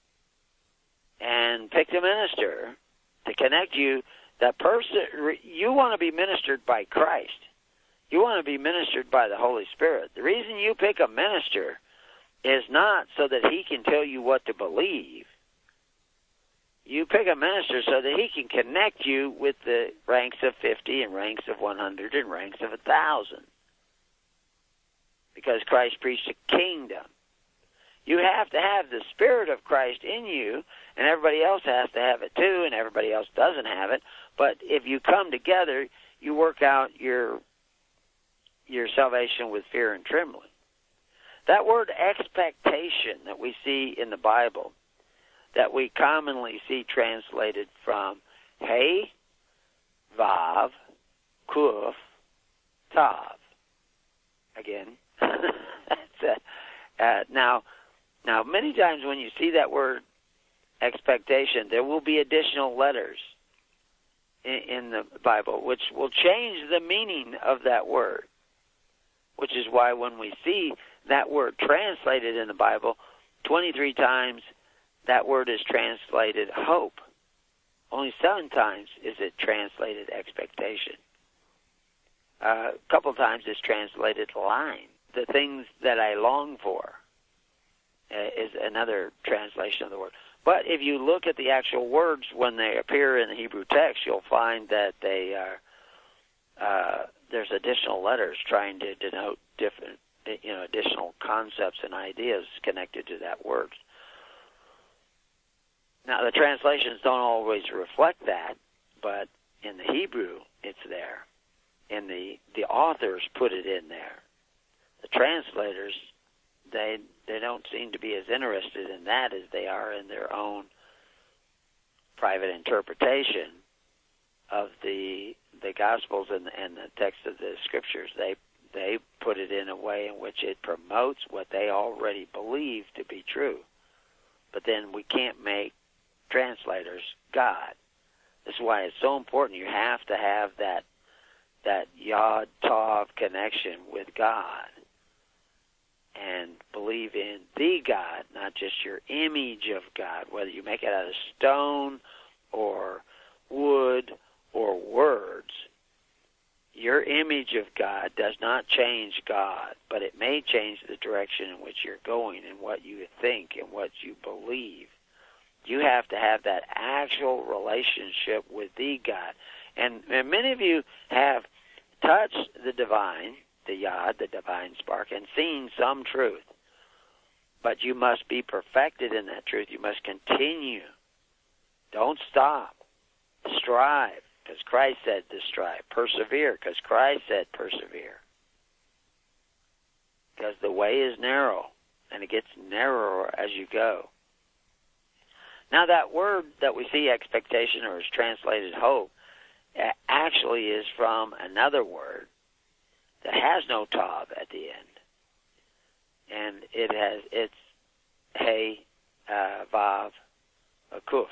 and picked a minister to connect you, that person, you want to be ministered by Christ. You want to be ministered by the Holy Spirit. The reason you pick a minister is not so that he can tell you what to believe. you pick a minister so that he can connect you with the ranks of 50 and ranks of 100 and ranks of 1,000. Because Christ preached a kingdom. You have to have the Spirit of Christ in you, and everybody else has to have it too, and everybody else doesn't have it. But if you come together, you work out your salvation with fear and trembling. That word expectation that we see in the Bible, that we commonly see translated from Hey, Vav, Kuf, Tav. Again, now, many times when you see that word expectation, there will be additional letters in the Bible, which will change the meaning of that word, which is why when we see that word translated in the Bible, 23 times that word is translated hope. Only 7 times is it translated expectation. A couple times it's translated line. The things that I long for is another translation of the word. But if you look at the actual words when they appear in the Hebrew text, you'll find that they are there's additional letters trying to denote different, additional concepts and ideas connected to that word. Now, the translations don't always reflect that, but in the Hebrew, it's there. And the authors put it in there. The translators, they don't seem to be as interested in that as they are in their own private interpretation of the Gospels and the text of the Scriptures. They put it in a way in which it promotes what they already believe to be true. But then we can't make translators God. This is why it's so important. You have to have that Yod Tov connection with God and believe in the God, not just your image of God, whether you make it out of stone or wood or words. Your image of God does not change God, but it may change the direction in which you're going and what you think and what you believe. You have to have that actual relationship with the God. And many of you have touched the divine, the Yod, the divine spark, and seen some truth. But you must be perfected in that truth. You must continue. Don't stop. Strive, because Christ said to strive. Persevere, because Christ said persevere. Because the way is narrow, and it gets narrower as you go. Now, that word that we see, expectation, or is translated hope, actually is from another word that has no tav at the end. And it's Hey, Vav, Kuf.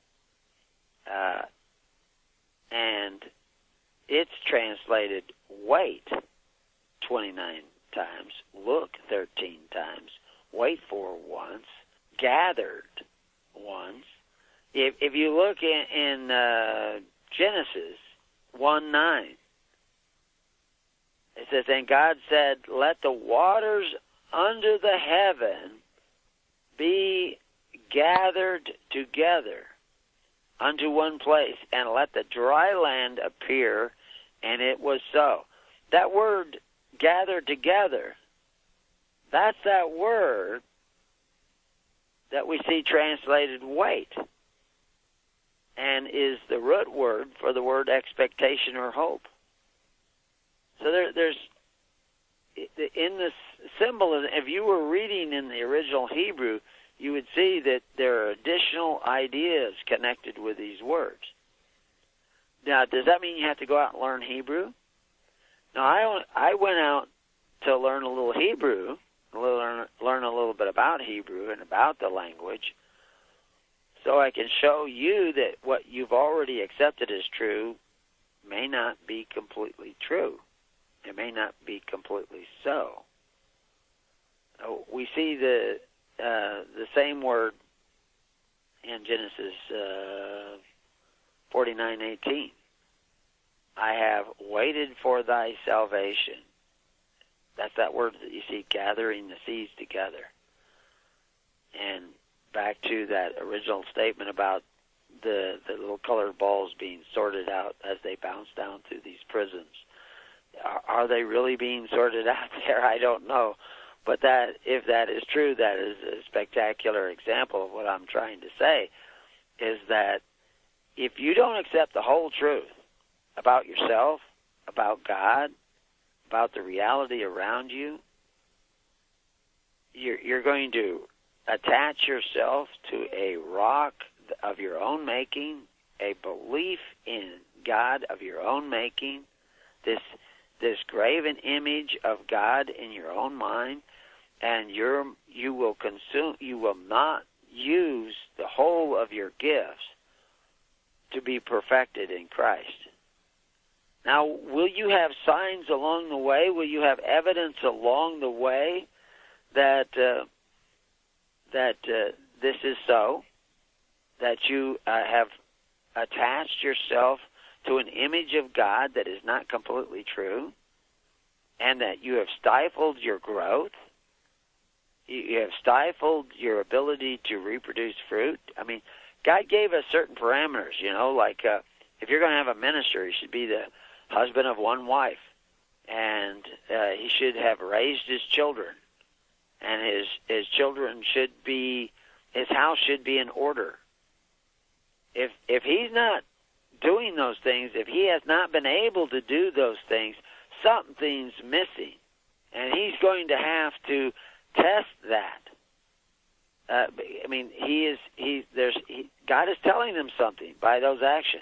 And it's translated wait 29 times, look 13 times, wait for once, gathered once. If you look in Genesis 1:9, it says, and God said, let the waters under the heaven be gathered together unto one place, and let the dry land appear, and it was so. That word, gathered together, that's that word that we see translated wait, and is the root word for the word expectation or hope. So there's in this symbolism, if you were reading in the original Hebrew, you would see that there are additional ideas connected with these words. Now, does that mean you have to go out and learn Hebrew? No, I went out to learn a little Hebrew, learn a little bit about Hebrew and about the language, so I can show you that what you've already accepted as true may not be completely true. It may not be completely so. We see the same word in Genesis 49:18. I have waited for thy salvation. That's that word that you see, gathering the seeds together. And back to that original statement about the little colored balls being sorted out as they bounce down through these prisons. Are they really being sorted out there? I don't know. But that, if that is true, that is a spectacular example of what I'm trying to say, is that if you don't accept the whole truth about yourself, about God, about the reality around you, you're going to attach yourself to a rock of your own making, a belief in God of your own making, this graven image of God in your own mind, and you will not use the whole of your gifts to be perfected in Christ. Now, will you have signs along the way? Will you have evidence along the way that this is so? That you have attached yourself to an image of God that is not completely true, and that you have stifled your growth? You have stifled your ability to reproduce fruit? I mean, God gave us certain parameters, like if you're going to have a minister, he should be the husband of one wife, and he should have raised his children, and his children should be, his house should be in order. If he's not doing those things, if he has not been able to do those things, something's missing, and he's going to have to test that. God is telling them something by those actions.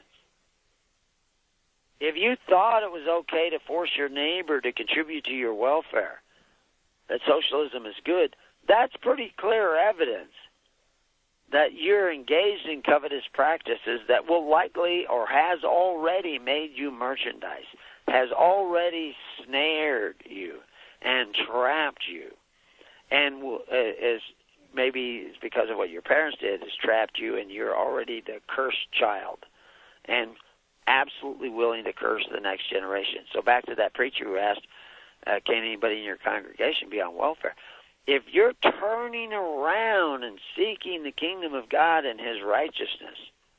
If you thought it was okay to force your neighbor to contribute to your welfare, that socialism is good, that's pretty clear evidence that you're engaged in covetous practices that will likely or has already made you merchandise, has already snared you and trapped you, and is maybe it's because of what your parents did, has trapped you, and you're already the cursed child and absolutely willing to curse the next generation. So back to that preacher who asked, can anybody in your congregation be on welfare? If you're turning around and seeking the kingdom of God and his righteousness,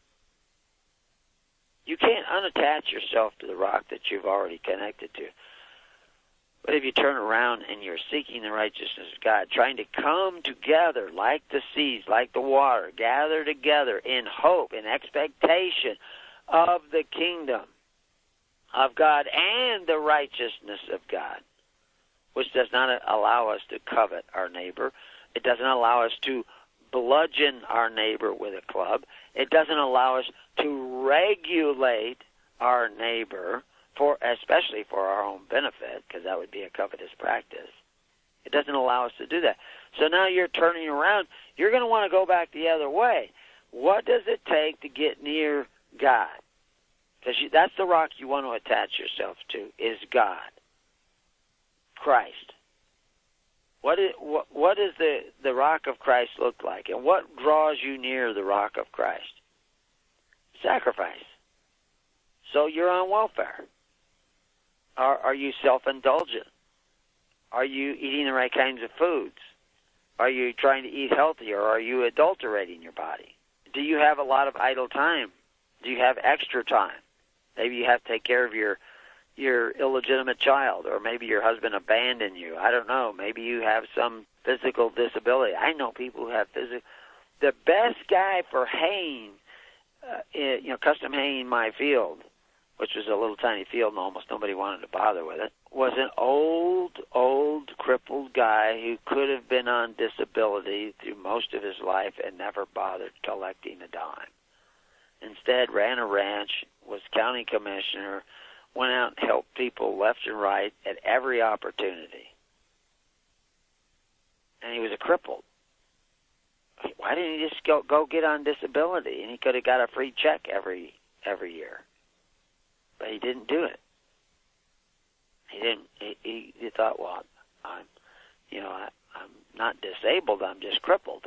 you can't unattach yourself to the rock that you've already connected to. But if you turn around and you're seeking the righteousness of God, trying to come together like the seas, like the water, gather together in hope, in expectation of the kingdom of God and the righteousness of God, which does not allow us to covet our neighbor. It doesn't allow us to bludgeon our neighbor with a club. It doesn't allow us to regulate our neighbor, especially for our own benefit, because that would be a covetous practice. It doesn't allow us to do that. So now you're turning around. You're going to want to go back the other way. What does it take to get near God? Because that's the rock you want to attach yourself to, is God. Christ. What does the rock of Christ look like? And what draws you near the rock of Christ? Sacrifice. So you're on welfare. Are you self-indulgent? Are you eating the right kinds of foods? Are you trying to eat healthy, or are you adulterating your body? Do you have a lot of idle time? Do you have extra time? Maybe you have to take care of your illegitimate child, or maybe your husband abandoned you. I don't know. Maybe you have some physical disability. I know people who have physical. The best guy for haying, custom haying my field, which was a little tiny field and almost nobody wanted to bother with it, was an old, crippled guy who could have been on disability through most of his life and never bothered collecting a dime. Instead, ran a ranch, was county commissioner, went out and helped people left and right at every opportunity. And he was a cripple. Why didn't he just go get on disability? And he could have got a free check every year. But he didn't do it. He didn't. He thought, well, I'm not disabled. I'm just crippled.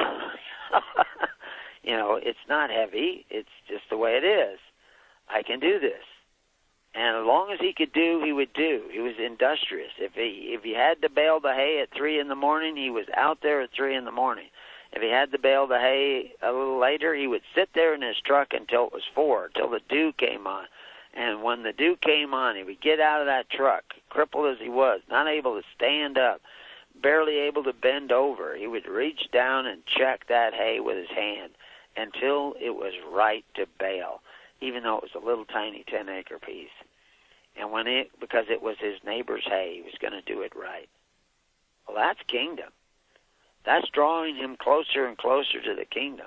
It's not heavy. It's just the way it is. I can do this. And as long as he could do, he would do. He was industrious. If he had to bale the hay at 3 in the morning, he was out there at 3 in the morning. If he had to bale the hay a little later, he would sit there in his truck until it was 4, until the dew came on. And when the dew came on, he would get out of that truck, crippled as he was, not able to stand up, barely able to bend over. He would reach down and check that hay with his hand until it was right to bale, even though it was a little tiny 10-acre piece. And because it was his neighbor's hay, he was going to do it right. Well, that's kingdom. That's drawing him closer and closer to the kingdom.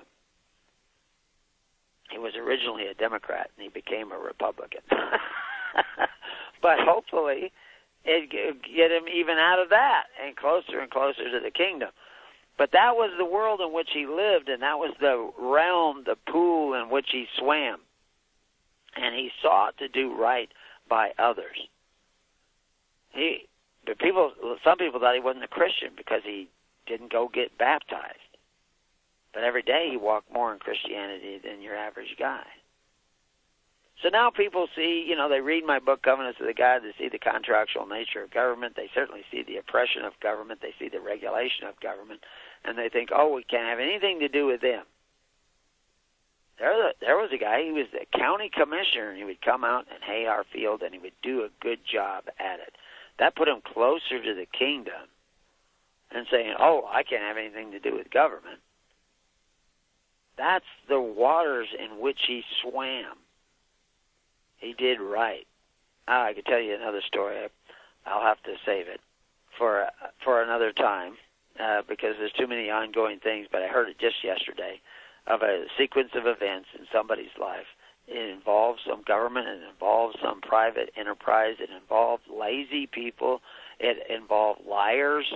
He was originally a Democrat, and he became a Republican. But hopefully it get him even out of that and closer to the kingdom. But that was the world in which he lived, and that was the realm, the pool in which he swam. And he sought to do right by others. Some people thought he wasn't a Christian because he didn't go get baptized. But every day he walked more in Christianity than your average guy. So now people see, they read my book, Covenants of the God, they see the contractual nature of government, they certainly see the oppression of government, they see the regulation of government, and they think, we can't have anything to do with them. There was a guy, he was the county commissioner, and he would come out and hay our field, and he would do a good job at it. That put him closer to the kingdom and saying, I can't have anything to do with government. That's the waters in which he swam. He did right. I could tell you another story. I'll have to save it for another time because there's too many ongoing things, but I heard it just yesterday of a sequence of events in somebody's life. It involves some government, it involves some private enterprise, it involved lazy people, it involved liars,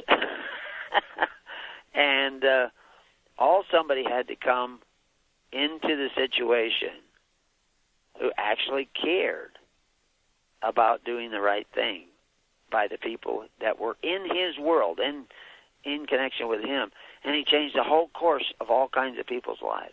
and all somebody had to come into the situation who actually cared about doing the right thing by the people that were in his world and in connection with him. And he changed the whole course of all kinds of people's lives.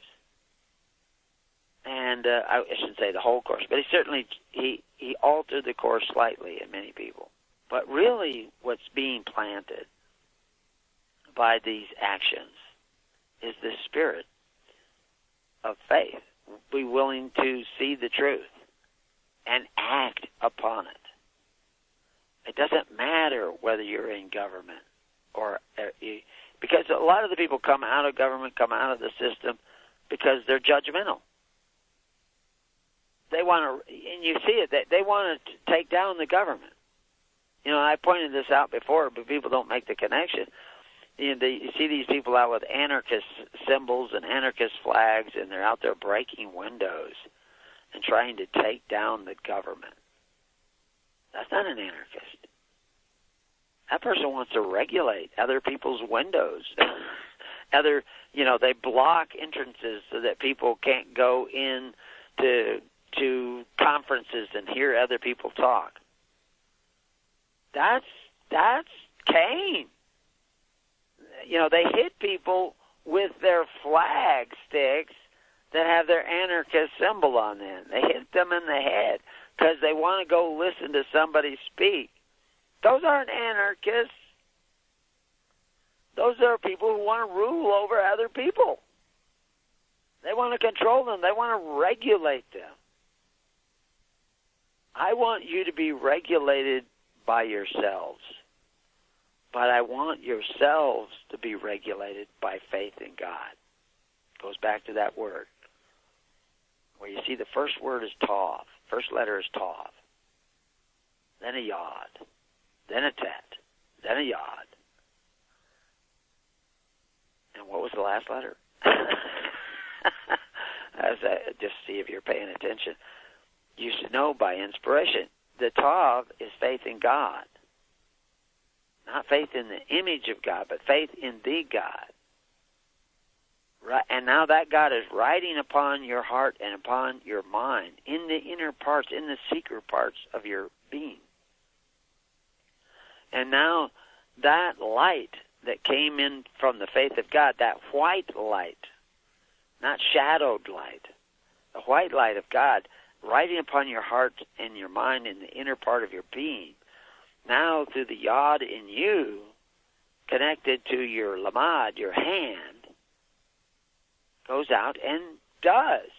And I shouldn't say the whole course, but he altered the course slightly in many people. But really what's being planted by these actions is the spirit of faith. Be willing to see the truth and act upon it. It doesn't matter whether you're in government or because a lot of the people come out of government, come out of the system because they're judgmental. They want to, and you see it, they want to take down the government. I pointed this out before, but people don't make the connection. You see these people out with anarchist symbols and anarchist flags, and they're out there breaking windows and trying to take down the government. That's not an anarchist. That person wants to regulate other people's windows. They block entrances so that people can't go in to conferences and hear other people talk. That's Cain. They hit people with their flag sticks that have their anarchist symbol on them. They hit them in the head because they want to go listen to somebody speak. Those aren't anarchists. Those are people who want to rule over other people. They want to control them. They want to regulate them. I want you to be regulated by yourselves. But I want yourselves to be regulated by faith in God. Goes back to that word. Where you see the first word is Tav. First letter is Tav. Then a Yod. Then a Tet. Then a Yod. And what was the last letter? Just see if you're paying attention. You should know by inspiration. The Tav is faith in God. Not faith in the image of God, but faith in the God. Right? And now that God is writing upon your heart and upon your mind, in the inner parts, in the secret parts of your being. And now that light that came in from the faith of God, that white light, not shadowed light, the white light of God, writing upon your heart and your mind in the inner part of your being, now through the Yod in you, connected to your lamad, your hand, goes out and does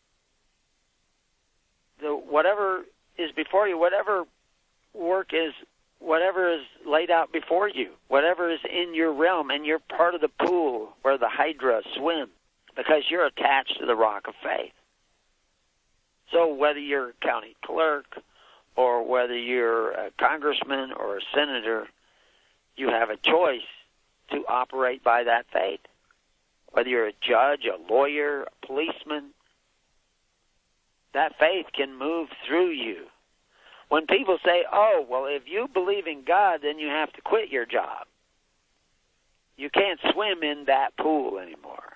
whatever is before you, whatever work is, whatever is laid out before you, whatever is in your realm, and you're part of the pool where the hydra swim because you're attached to the rock of faith. So whether you're a county clerk or whether you're a congressman or a senator, you have a choice to operate by that faith. Whether you're a judge, a lawyer, a policeman, that faith can move through you. When people say, oh, well, if you believe in God, then you have to quit your job. You can't swim in that pool anymore.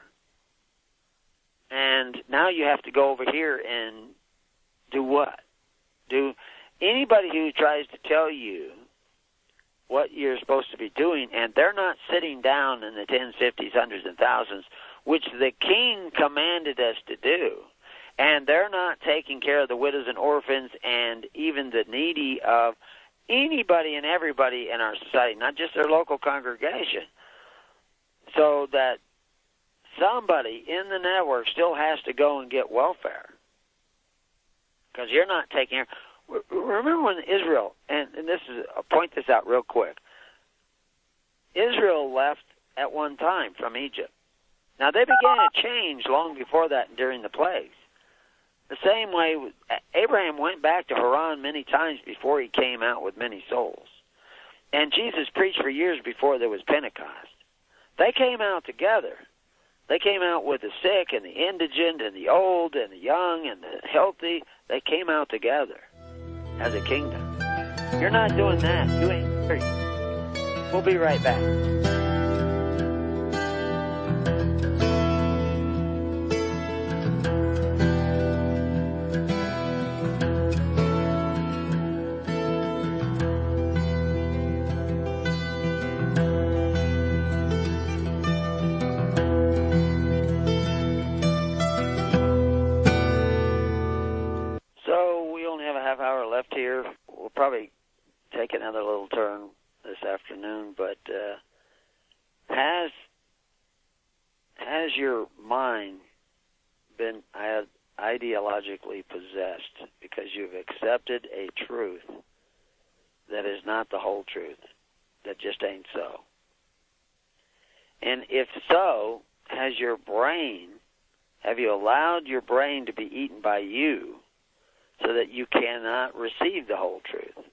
And now you have to go over here and do what? Anybody who tries to tell you what you're supposed to be doing, and they're not sitting down in the tens, fifties, hundreds, and thousands, which the king commanded us to do, and they're not taking care of the widows and orphans and even the needy of anybody and everybody in our society, not just their local congregation, so that somebody in the network still has to go and get welfare because you're not taking care. Remember when Israel, and this is, I'll point this out real quick, Israel left at one time from Egypt. Now, they began to change long before that during the plagues. The same way, Abraham went back to Haran many times before he came out with many souls. And Jesus preached for years before there was Pentecost. They came out together. They came out with the sick and the indigent and the old and the young and the healthy. They came out together as a kingdom. You're not doing that. You ain't free. We'll be right back. Left here. We'll probably take another little turn this afternoon, but has your mind been ideologically possessed because you've accepted a truth that is not the whole truth, that just ain't so? And if so, have you allowed your brain to be eaten by you so that you cannot receive the whole truth?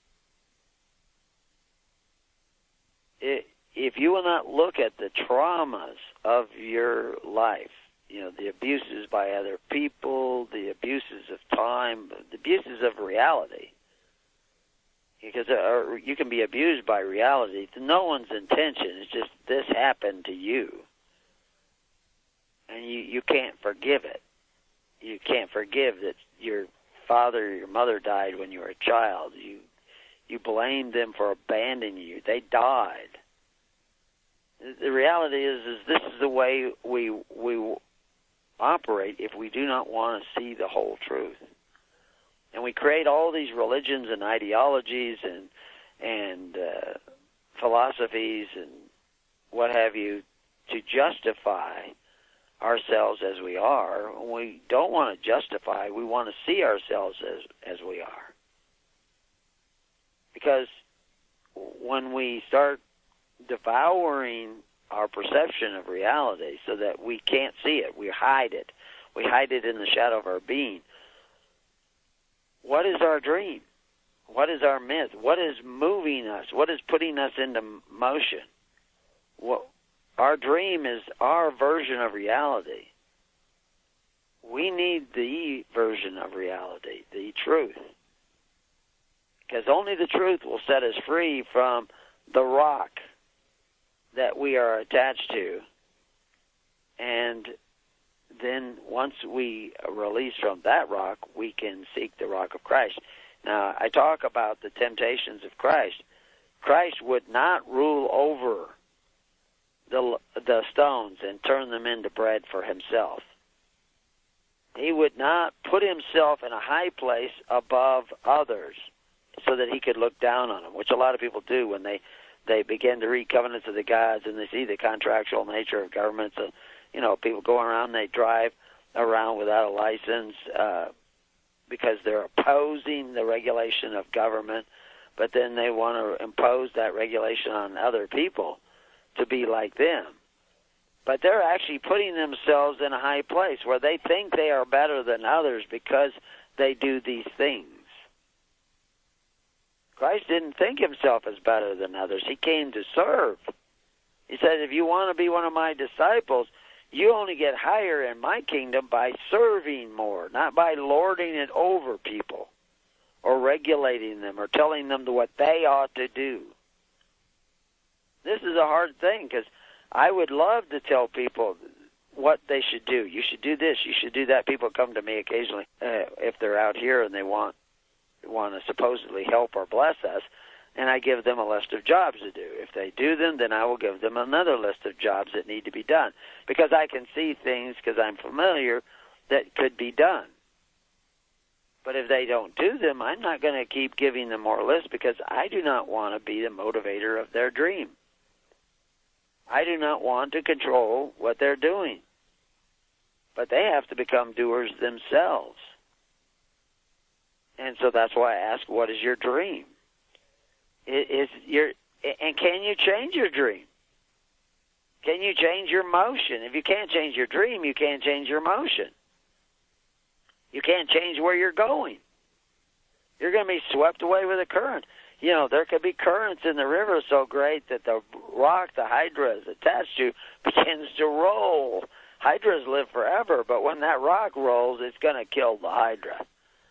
If you will not look at the traumas of your life, the abuses by other people, the abuses of time, the abuses of reality, because you can be abused by reality to no one's intention. It's just this happened to you, and you can't forgive it. You can't forgive that your father or your mother died when you were a child. You blamed them for abandoning you. They died. The reality is this is the way we operate if we do not want to see the whole truth. And we create all these religions and ideologies and philosophies and what have you to justify ourselves as we are. We don't want to justify. We want to see ourselves as we are. Because when we start devouring our perception of reality so that we can't see it, we hide it. We hide it in the shadow of our being. What is our dream? What is our myth? What is moving us? What is putting us into motion? Our dream is our version of reality. We need the version of reality, the truth. Because only the truth will set us free from the rock that we are attached to. And then once we release from that rock, we can seek the rock of Christ. Now, I talk about the temptations of Christ. Christ would not rule over the stones and turn them into bread for himself. He would not put himself in a high place above others so that he could look down on them, which a lot of people do when they begin to read Covenants of the Gods and they see the contractual nature of governments people go around, they drive around without a license because they're opposing the regulation of government, but then they want to impose that regulation on other people to be like them. But they're actually putting themselves in a high place where they think they are better than others because they do these things. Christ didn't think himself as better than others. He came to serve. He said, if you want to be one of my disciples, you only get higher in my kingdom by serving more, not by lording it over people or regulating them or telling them what they ought to do. This is a hard thing because I would love to tell people what they should do. You should do this. You should do that. People come to me occasionally if they're out here and they want to supposedly help or bless us, and I give them a list of jobs to do. If they do them, then I will give them another list of jobs that need to be done because I can see things because I'm familiar that could be done. But if they don't do them, I'm not going to keep giving them more lists because I do not want to be the motivator of their dream. I do not want to control what they're doing. But they have to become doers themselves. And so that's why I ask, what is your dream? And can you change your dream? Can you change your motion? If you can't change your dream, you can't change your motion. You can't change where you're going. You're going to be swept away with the current. There could be currents in the river so great that the rock the hydra is attached to begins to roll. Hydras live forever, but when that rock rolls, it's going to kill the hydra.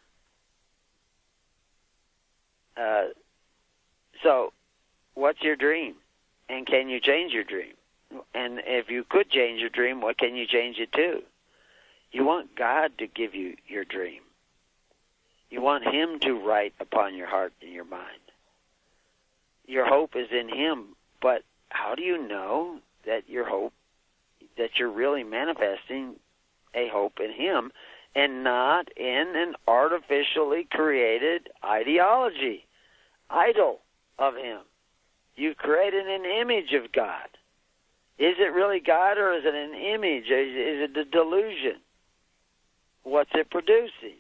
So, what's your dream? And can you change your dream? And if you could change your dream, what can you change it to? You want God to give you your dream. You want him to write upon your heart and your mind. Your hope is in him, but how do you know that that you're really manifesting a hope in him and not in an artificially created ideology, idol of him? You've created an image of God. Is it really God or is it an image? Is it a delusion? What's it producing?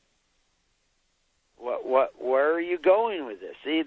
Where are you going with this? See,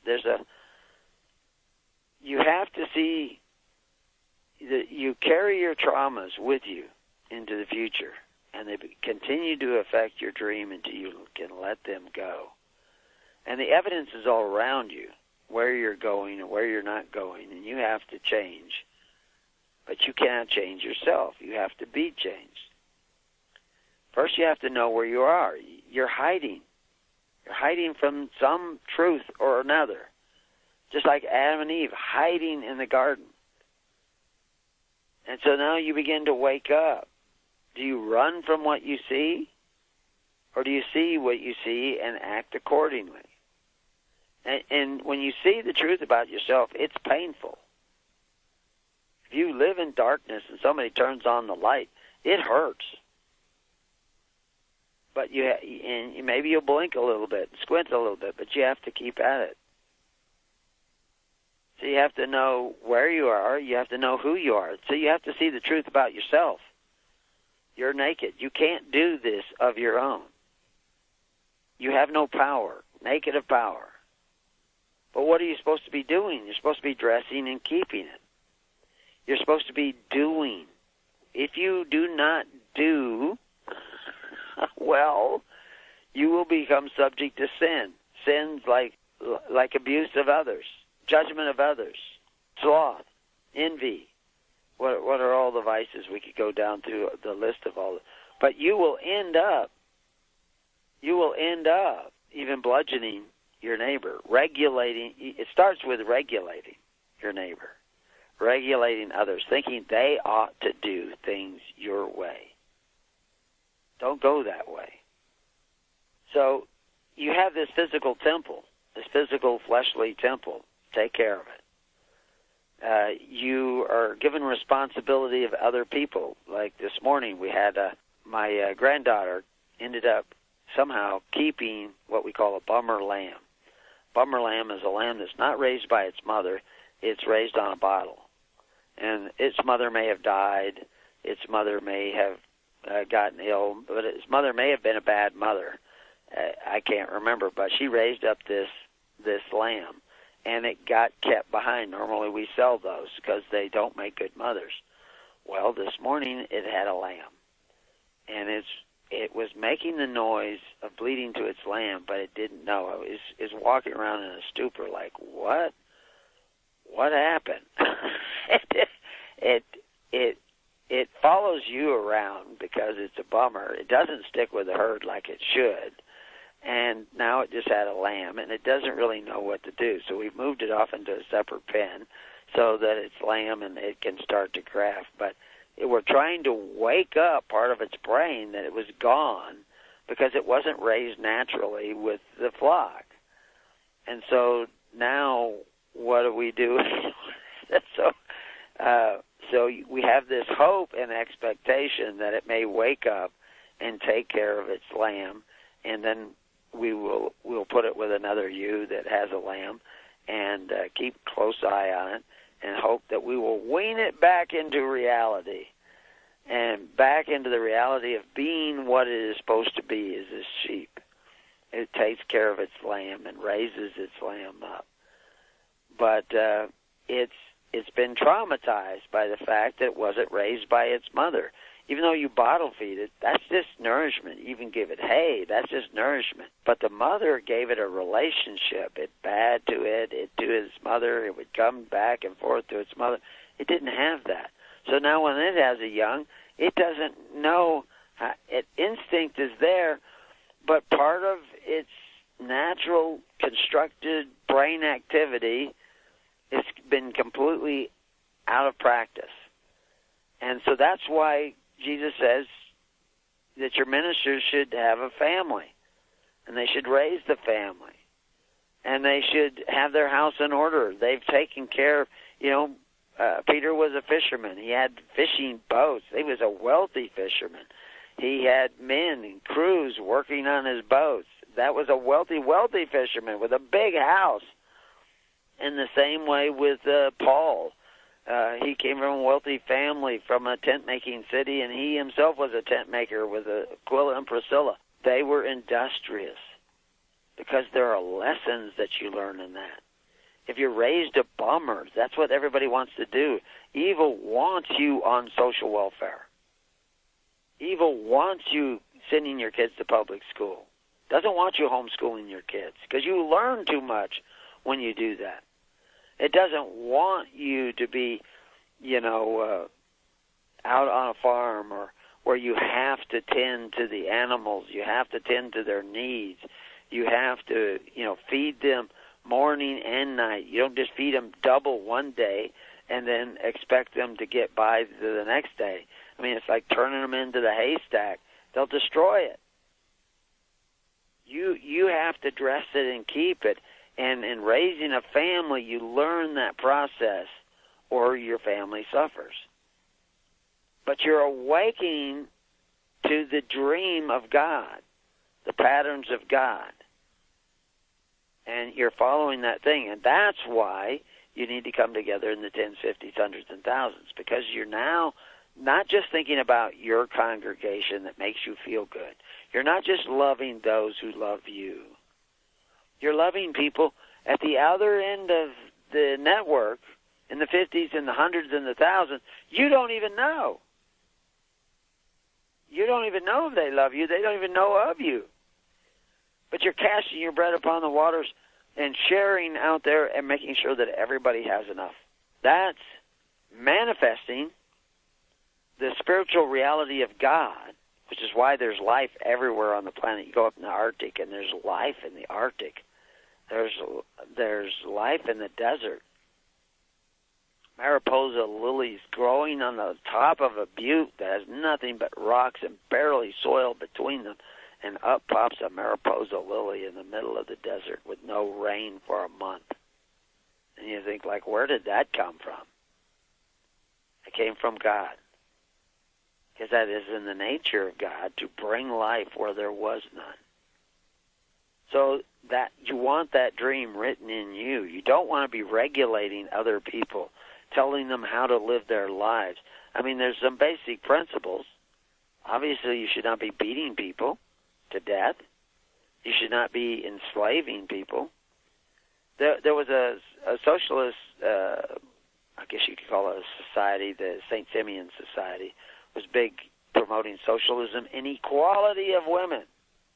you have to see that you carry your traumas with you into the future, and they continue to affect your dream until you can let them go. And the evidence is all around you, where you're going and where you're not going, and you have to change. But you cannot change yourself. You have to be changed. First, you have to know where you are. You're hiding. You're hiding from some truth or another. Just like Adam and Eve, hiding in the garden. And so now you begin to wake up. Do you run from what you see? Or do you see what you see and act accordingly? And when you see the truth about yourself, it's painful. If you live in darkness and somebody turns on the light, it hurts. But maybe you'll blink a little bit, squint a little bit, but you have to keep at it. So you have to know where you are. You have to know who you are. So you have to see the truth about yourself. You're naked. You can't do this of your own. You have no power, naked of power. But what are you supposed to be doing? You're supposed to be dressing and keeping it. You're supposed to be doing. If you do not do, well, you will become subject to sin. Sins like abuse of others, judgment of others, sloth, envy. What are all the vices? We could go down through the list of all. But you will end up even bludgeoning your neighbor, regulating. It starts with regulating your neighbor, regulating others, thinking they ought to do things your way. Don't go that way. So you have this physical temple, this physical fleshly temple. Take care of it. You are given responsibility of other people. Like this morning, we had my granddaughter ended up somehow keeping what we call a bummer lamb. Bummer lamb is a lamb that's not raised by its mother. It's raised on a bottle. And its mother may have died. its mother may have gotten ill, but its mother may have been a bad mother. I can't remember, but she raised up this lamb, and it got kept behind. Normally we sell those because they don't make good mothers. Well, this morning it had a lamb, and it was making the noise of bleeding to its lamb, but it didn't know. It was walking around in a stupor like, what happened? It follows you around because it's a bummer. It doesn't stick with the herd like it should. And now it just had a lamb, and it doesn't really know what to do. So we've moved it off into a separate pen so that it's lamb and it can start to graft. But we're trying to wake up part of its brain that it was gone because it wasn't raised naturally with the flock. And so now what do we do? So we have this hope and expectation that it may wake up and take care of its lamb, and then we'll put it with another ewe that has a lamb and keep a close eye on it and hope that we will wean it back into reality and back into the reality of being what it is supposed to be as a sheep. It takes care of its lamb and raises its lamb up. But it's been traumatized by the fact that it wasn't raised by its mother. Even though you bottle feed it, that's just nourishment. You even give it hay, that's just nourishment. But the mother gave it a relationship. It bad to it to its mother. It would come back and forth to its mother. It didn't have that. So now when it has a young, it doesn't know. Instinct is there, but part of its natural constructed brain activity has been completely out of practice. And so that's why Jesus says that your ministers should have a family, and they should raise the family, and they should have their house in order. They've taken care, Peter was a fisherman. He had fishing boats. He was a wealthy fisherman. He had men and crews working on his boats. That was a wealthy, wealthy fisherman with a big house. In the same way with Paul. He came from a wealthy family from a tent-making city, and he himself was a tent maker with Aquila and Priscilla. They were industrious because there are lessons that you learn in that. If you're raised a bummer, that's what everybody wants to do. Evil wants you on social welfare. Evil wants you sending your kids to public school. Doesn't want you homeschooling your kids because you learn too much when you do that. It doesn't want you to be, out on a farm or where you have to tend to the animals. You have to tend to their needs. You have to, feed them morning and night. You don't just feed them double one day and then expect them to get by to the next day. I mean, it's like turning them into the haystack. They'll destroy it. You have to dress it and keep it. And in raising a family, you learn that process, or your family suffers. But you're awakening to the dream of God, the patterns of God. And you're following that thing. And that's why you need to come together in the tens, fifties, hundreds, and thousands, because you're now not just thinking about your congregation that makes you feel good. You're not just loving those who love you. You're loving people at the other end of the network, in the 50s and the hundreds and the thousands. You don't even know. You don't even know if they love you. They don't even know of you. But you're casting your bread upon the waters and sharing out there and making sure that everybody has enough. That's manifesting the spiritual reality of God, which is why there's life everywhere on the planet. You go up in the Arctic, and there's life in the Arctic. There's life in the desert. Mariposa lilies growing on the top of a butte that has nothing but rocks and barely soil between them, and up pops a Mariposa lily in the middle of the desert with no rain for a month. And you think, where did that come from? It came from God. Because that is in the nature of God, to bring life where there was none. So that you want that dream written in you. You don't want to be regulating other people, telling them how to live their lives. I mean, there's some basic principles. Obviously, you should not be beating people to death. You should not be enslaving people. There was a socialist, I guess you could call it a society, the St. Simeon Society, was big promoting socialism and equality of women.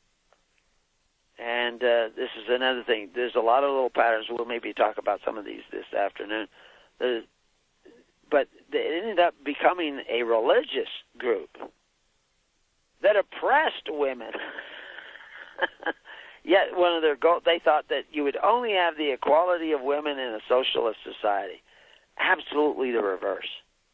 And this is another thing. There's a lot of little patterns. We'll maybe talk about some of these this afternoon. But it ended up becoming a religious group that oppressed women. Yet one of their goals, they thought that you would only have the equality of women in a socialist society. Absolutely the reverse.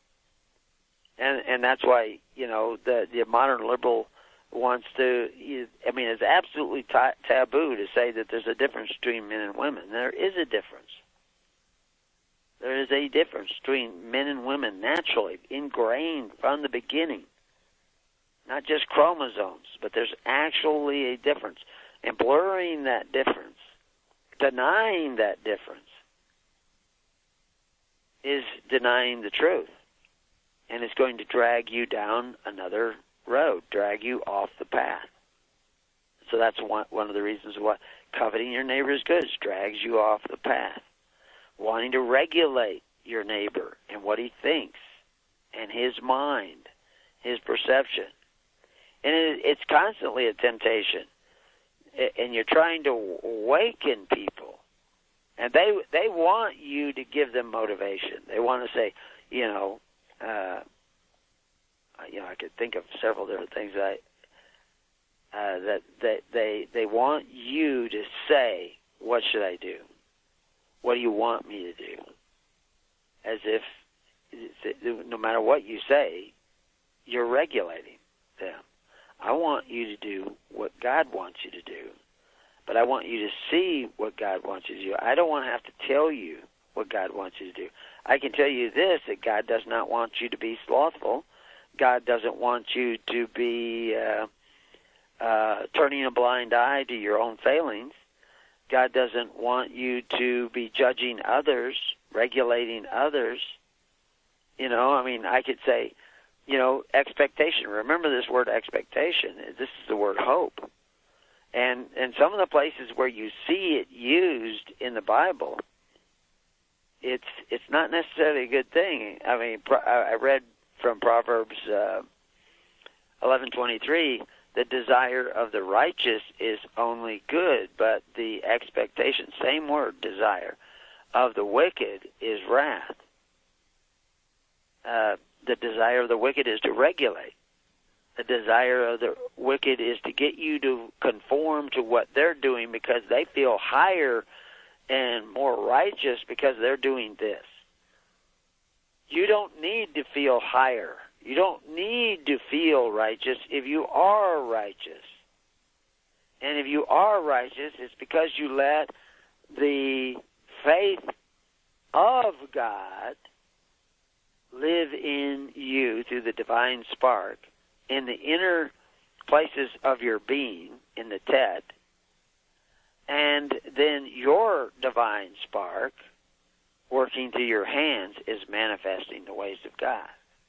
And that's why, you know, the modern liberal wants to, I mean, it's absolutely taboo to say that there's a difference between men and women. There is a difference. There is a difference between men and women naturally, ingrained from the beginning. Not just chromosomes, but there's actually a difference. And blurring that difference, denying that difference, is denying the truth. And it's going to drag you down another road, drag you off the path. So that's one of the reasons why coveting your neighbor's goods drags you off the path. Wanting to regulate your neighbor and what he thinks and his mind, his perception. And it's constantly a temptation. And you're trying to awaken people. And they want you to give them motivation. They want to say, I could think of several different things that they want you to say, what should I do? What do you want me to do? As if no matter what you say, you're regulating them. I want you to do what God wants you to do, but I want you to see what God wants you to do. I don't want to have to tell you what God wants you to do. I can tell you this, that God does not want you to be slothful. God doesn't want you to be turning a blind eye to your own failings. God doesn't want you to be judging others, regulating others. I could say, expectation. Remember this word expectation. This is the word hope. And some of the places where you see it used in the Bible, it's not necessarily a good thing. I mean, I read from Proverbs 11:23, the desire of the righteous is only good, but the expectation, same word, desire, of the wicked is wrath. The desire of the wicked is to regulate. The desire of the wicked is to get you to conform to what they're doing because they feel higher and more righteous because they're doing this. You don't need to feel higher. You don't need to feel righteous if you are righteous. And if you are righteous, it's because you let the faith of God live in you through the divine spark in the inner places of your being, in the Tet, and then your divine spark working through your hands is manifesting the ways of God.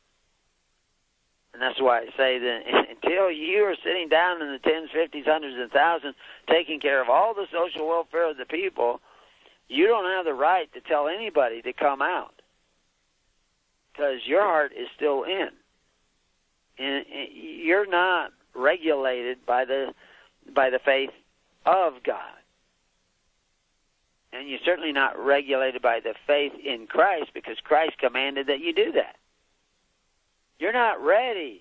And that's why I say that until you are sitting down in the tens, fifties, hundreds, and thousands, taking care of all the social welfare of the people, you don't have the right to tell anybody to come out. Because your heart is still in. And you're not regulated by the faith of God. And you're certainly not regulated by the faith in Christ because Christ commanded that you do that. You're not ready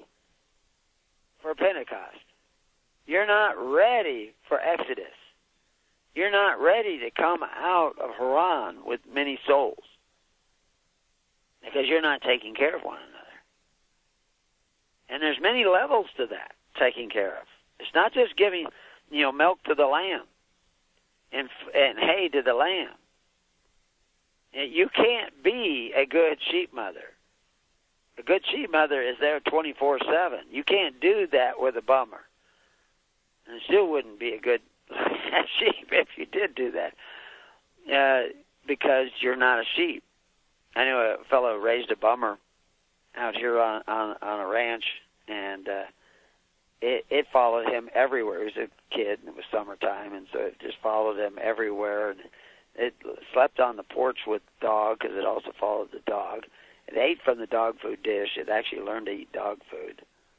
for Pentecost. You're not ready for Exodus. You're not ready to come out of Haran with many souls because you're not taking care of one another. And there's many levels to that, taking care of. It's not just giving, milk to the lamb and hay to the lamb. You can't be a good sheep mother. A good sheep mother is there 24/7. You can't do that with a bummer. And it still wouldn't be a good sheep if you did do that, because you're not a sheep. I knew a fellow who raised a bummer, out here on a ranch, and it followed him everywhere. He was a kid, and it was summertime, and so it just followed him everywhere. And it slept on the porch with the dog because it also followed the dog. It ate from the dog food dish. It actually learned to eat dog food.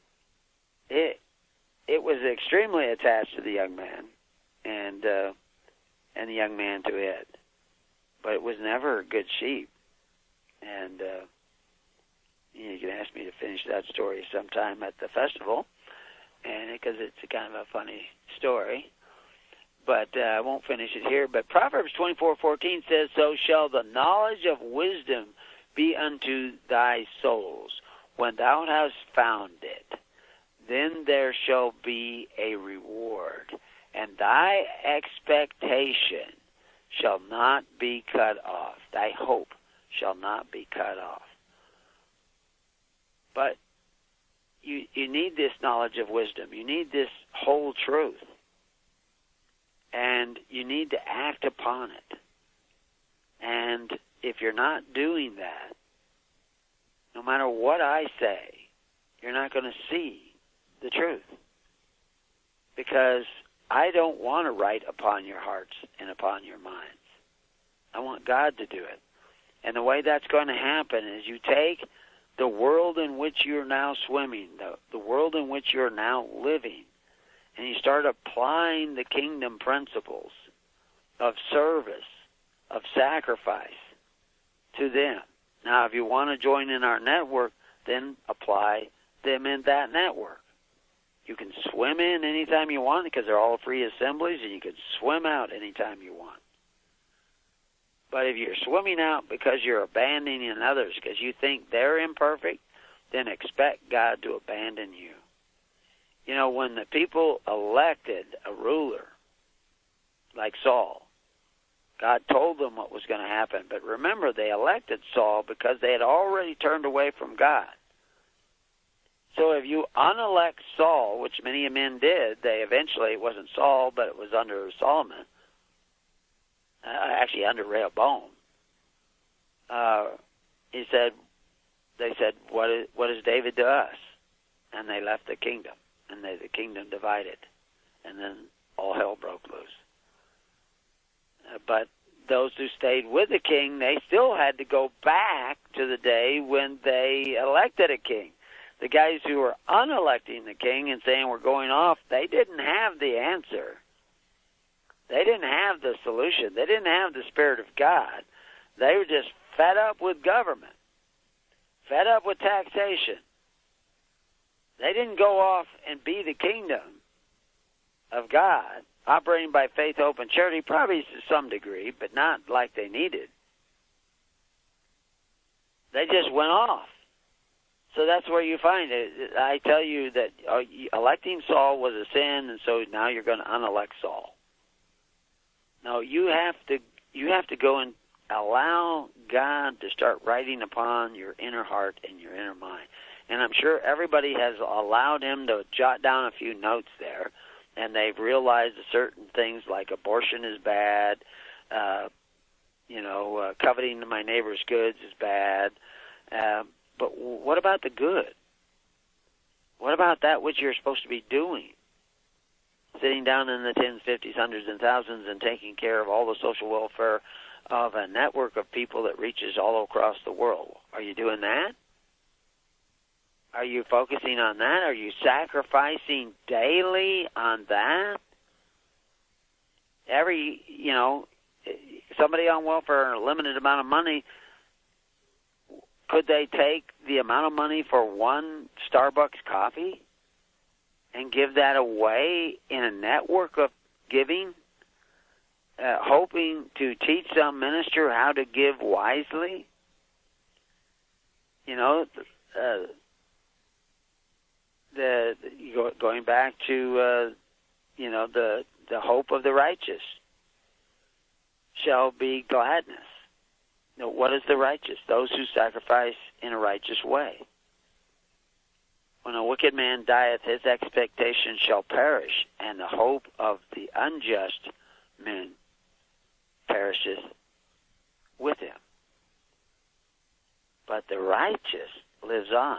It was extremely attached to the young man, and the young man to it. But it was never a good sheep. And you can ask me to finish that story sometime at the festival, and because it's a kind of a funny story. But I won't finish it here. But Proverbs 24:14 says, "So shall the knowledge of wisdom be unto thy souls. When thou hast found it, then there shall be a reward, and thy expectation shall not be cut off. Thy hope shall not be cut off." But you need this knowledge of wisdom. You need this whole truth. And you need to act upon it. And if you're not doing that, no matter what I say, you're not going to see the truth. Because I don't want to write upon your hearts and upon your minds. I want God to do it. And the way that's going to happen is you take the world in which you're now swimming, the world in which you're now living, and you start applying the kingdom principles of service, of sacrifice to them. Now, if you want to join in our network, then apply them in that network. You can swim in anytime you want because they're all free assemblies, and you can swim out anytime you want. But if you're swimming out because you're abandoning others because you think they're imperfect, then expect God to abandon you. You know, when the people elected a ruler like Saul, God told them what was going to happen. But remember, they elected Saul because they had already turned away from God. So if you unelect Saul, which many men did, they eventually, it wasn't Saul, but it was under Solomon, actually under Rehoboam. They said, what is David to us? And they left the kingdom, and the kingdom divided, and then all hell broke loose. But those who stayed with the king, they still had to go back to the day when they elected a king. The guys who were unelecting the king and saying we're going off, they didn't have the answer. They didn't have the solution. They didn't have the Spirit of God. They were just fed up with government, fed up with taxation. They didn't go off and be the kingdom of God, operating by faith, hope, and charity, probably to some degree, but not like they needed. They just went off. So that's where you find it. I tell you that electing Saul was a sin, and so now you're going to unelect Saul. No, you have to go and allow God to start writing upon your inner heart and your inner mind. And I'm sure everybody has allowed him to jot down a few notes there, and they've realized certain things like abortion is bad, coveting my neighbor's goods is bad. But what about the good? What about that which you're supposed to be doing? Sitting down in the tens, 50s, hundreds, and thousands and taking care of all the social welfare of a network of people that reaches all across the world. Are you doing that? Are you focusing on that? Are you sacrificing daily on that? Somebody on welfare and a limited amount of money, could they take the amount of money for one Starbucks coffee and give that away in a network of giving, hoping to teach some minister how to give wisely? Going back to the hope of the righteous shall be gladness. What is the righteous? Those who sacrifice in a righteous way. When a wicked man dieth, his expectation shall perish, and the hope of the unjust man perisheth with him. But the righteous lives on.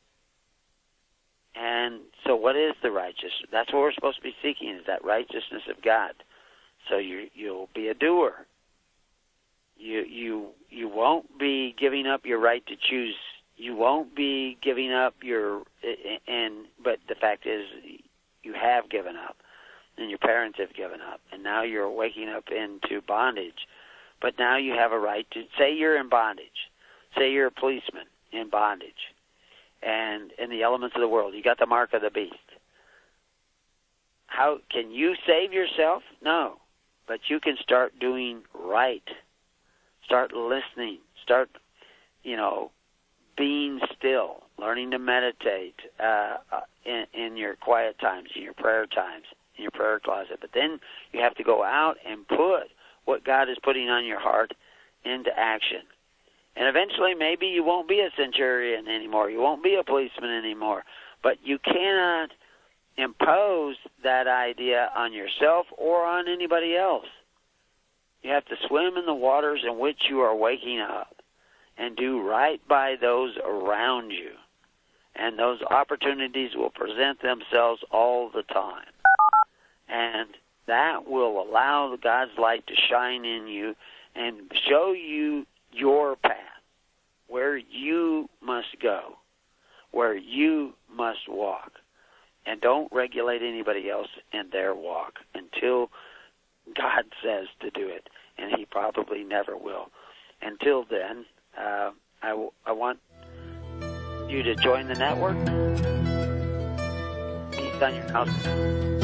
And so what is the righteousness? That's what we're supposed to be seeking, is that righteousness of God. So you'll be a doer. You won't be giving up your right to choose. You won't be giving up but the fact is you have given up, and your parents have given up, and now you're waking up into bondage. But now you have a right to say you're in bondage. Say you're a policeman in bondage. And in the elements of the world, you got the mark of the beast. How can you save yourself? No. But you can start doing right. Start listening. Start, being still, learning to meditate in your quiet times, in your prayer times, in your prayer closet. But then you have to go out and put what God is putting on your heart into action. And eventually maybe you won't be a centurion anymore. You won't be a policeman anymore. But you cannot impose that idea on yourself or on anybody else. You have to swim in the waters in which you are waking up and do right by those around you. And those opportunities will present themselves all the time. And that will allow God's light to shine in you and show you your path, where you must go, where you must walk. And don't regulate anybody else in their walk until God says to do it, and He probably never will. Until then, I want you to join the network. Peace on your house.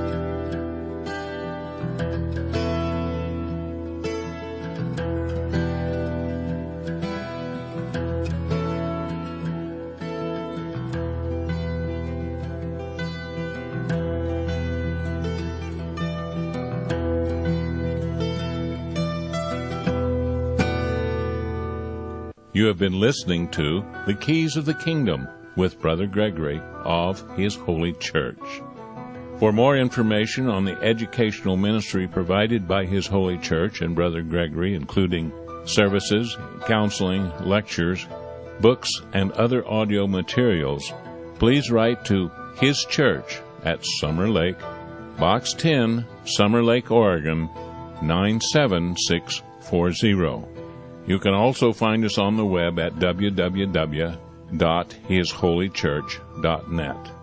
You have been listening to The Keys of the Kingdom with Brother Gregory of His Holy Church. For more information on the educational ministry provided by His Holy Church and Brother Gregory, including services, counseling, lectures, books, and other audio materials, please write to His Church at Summer Lake, Box 10, Summer Lake, Oregon, 97640. You can also find us on the web at www.hisholychurch.net.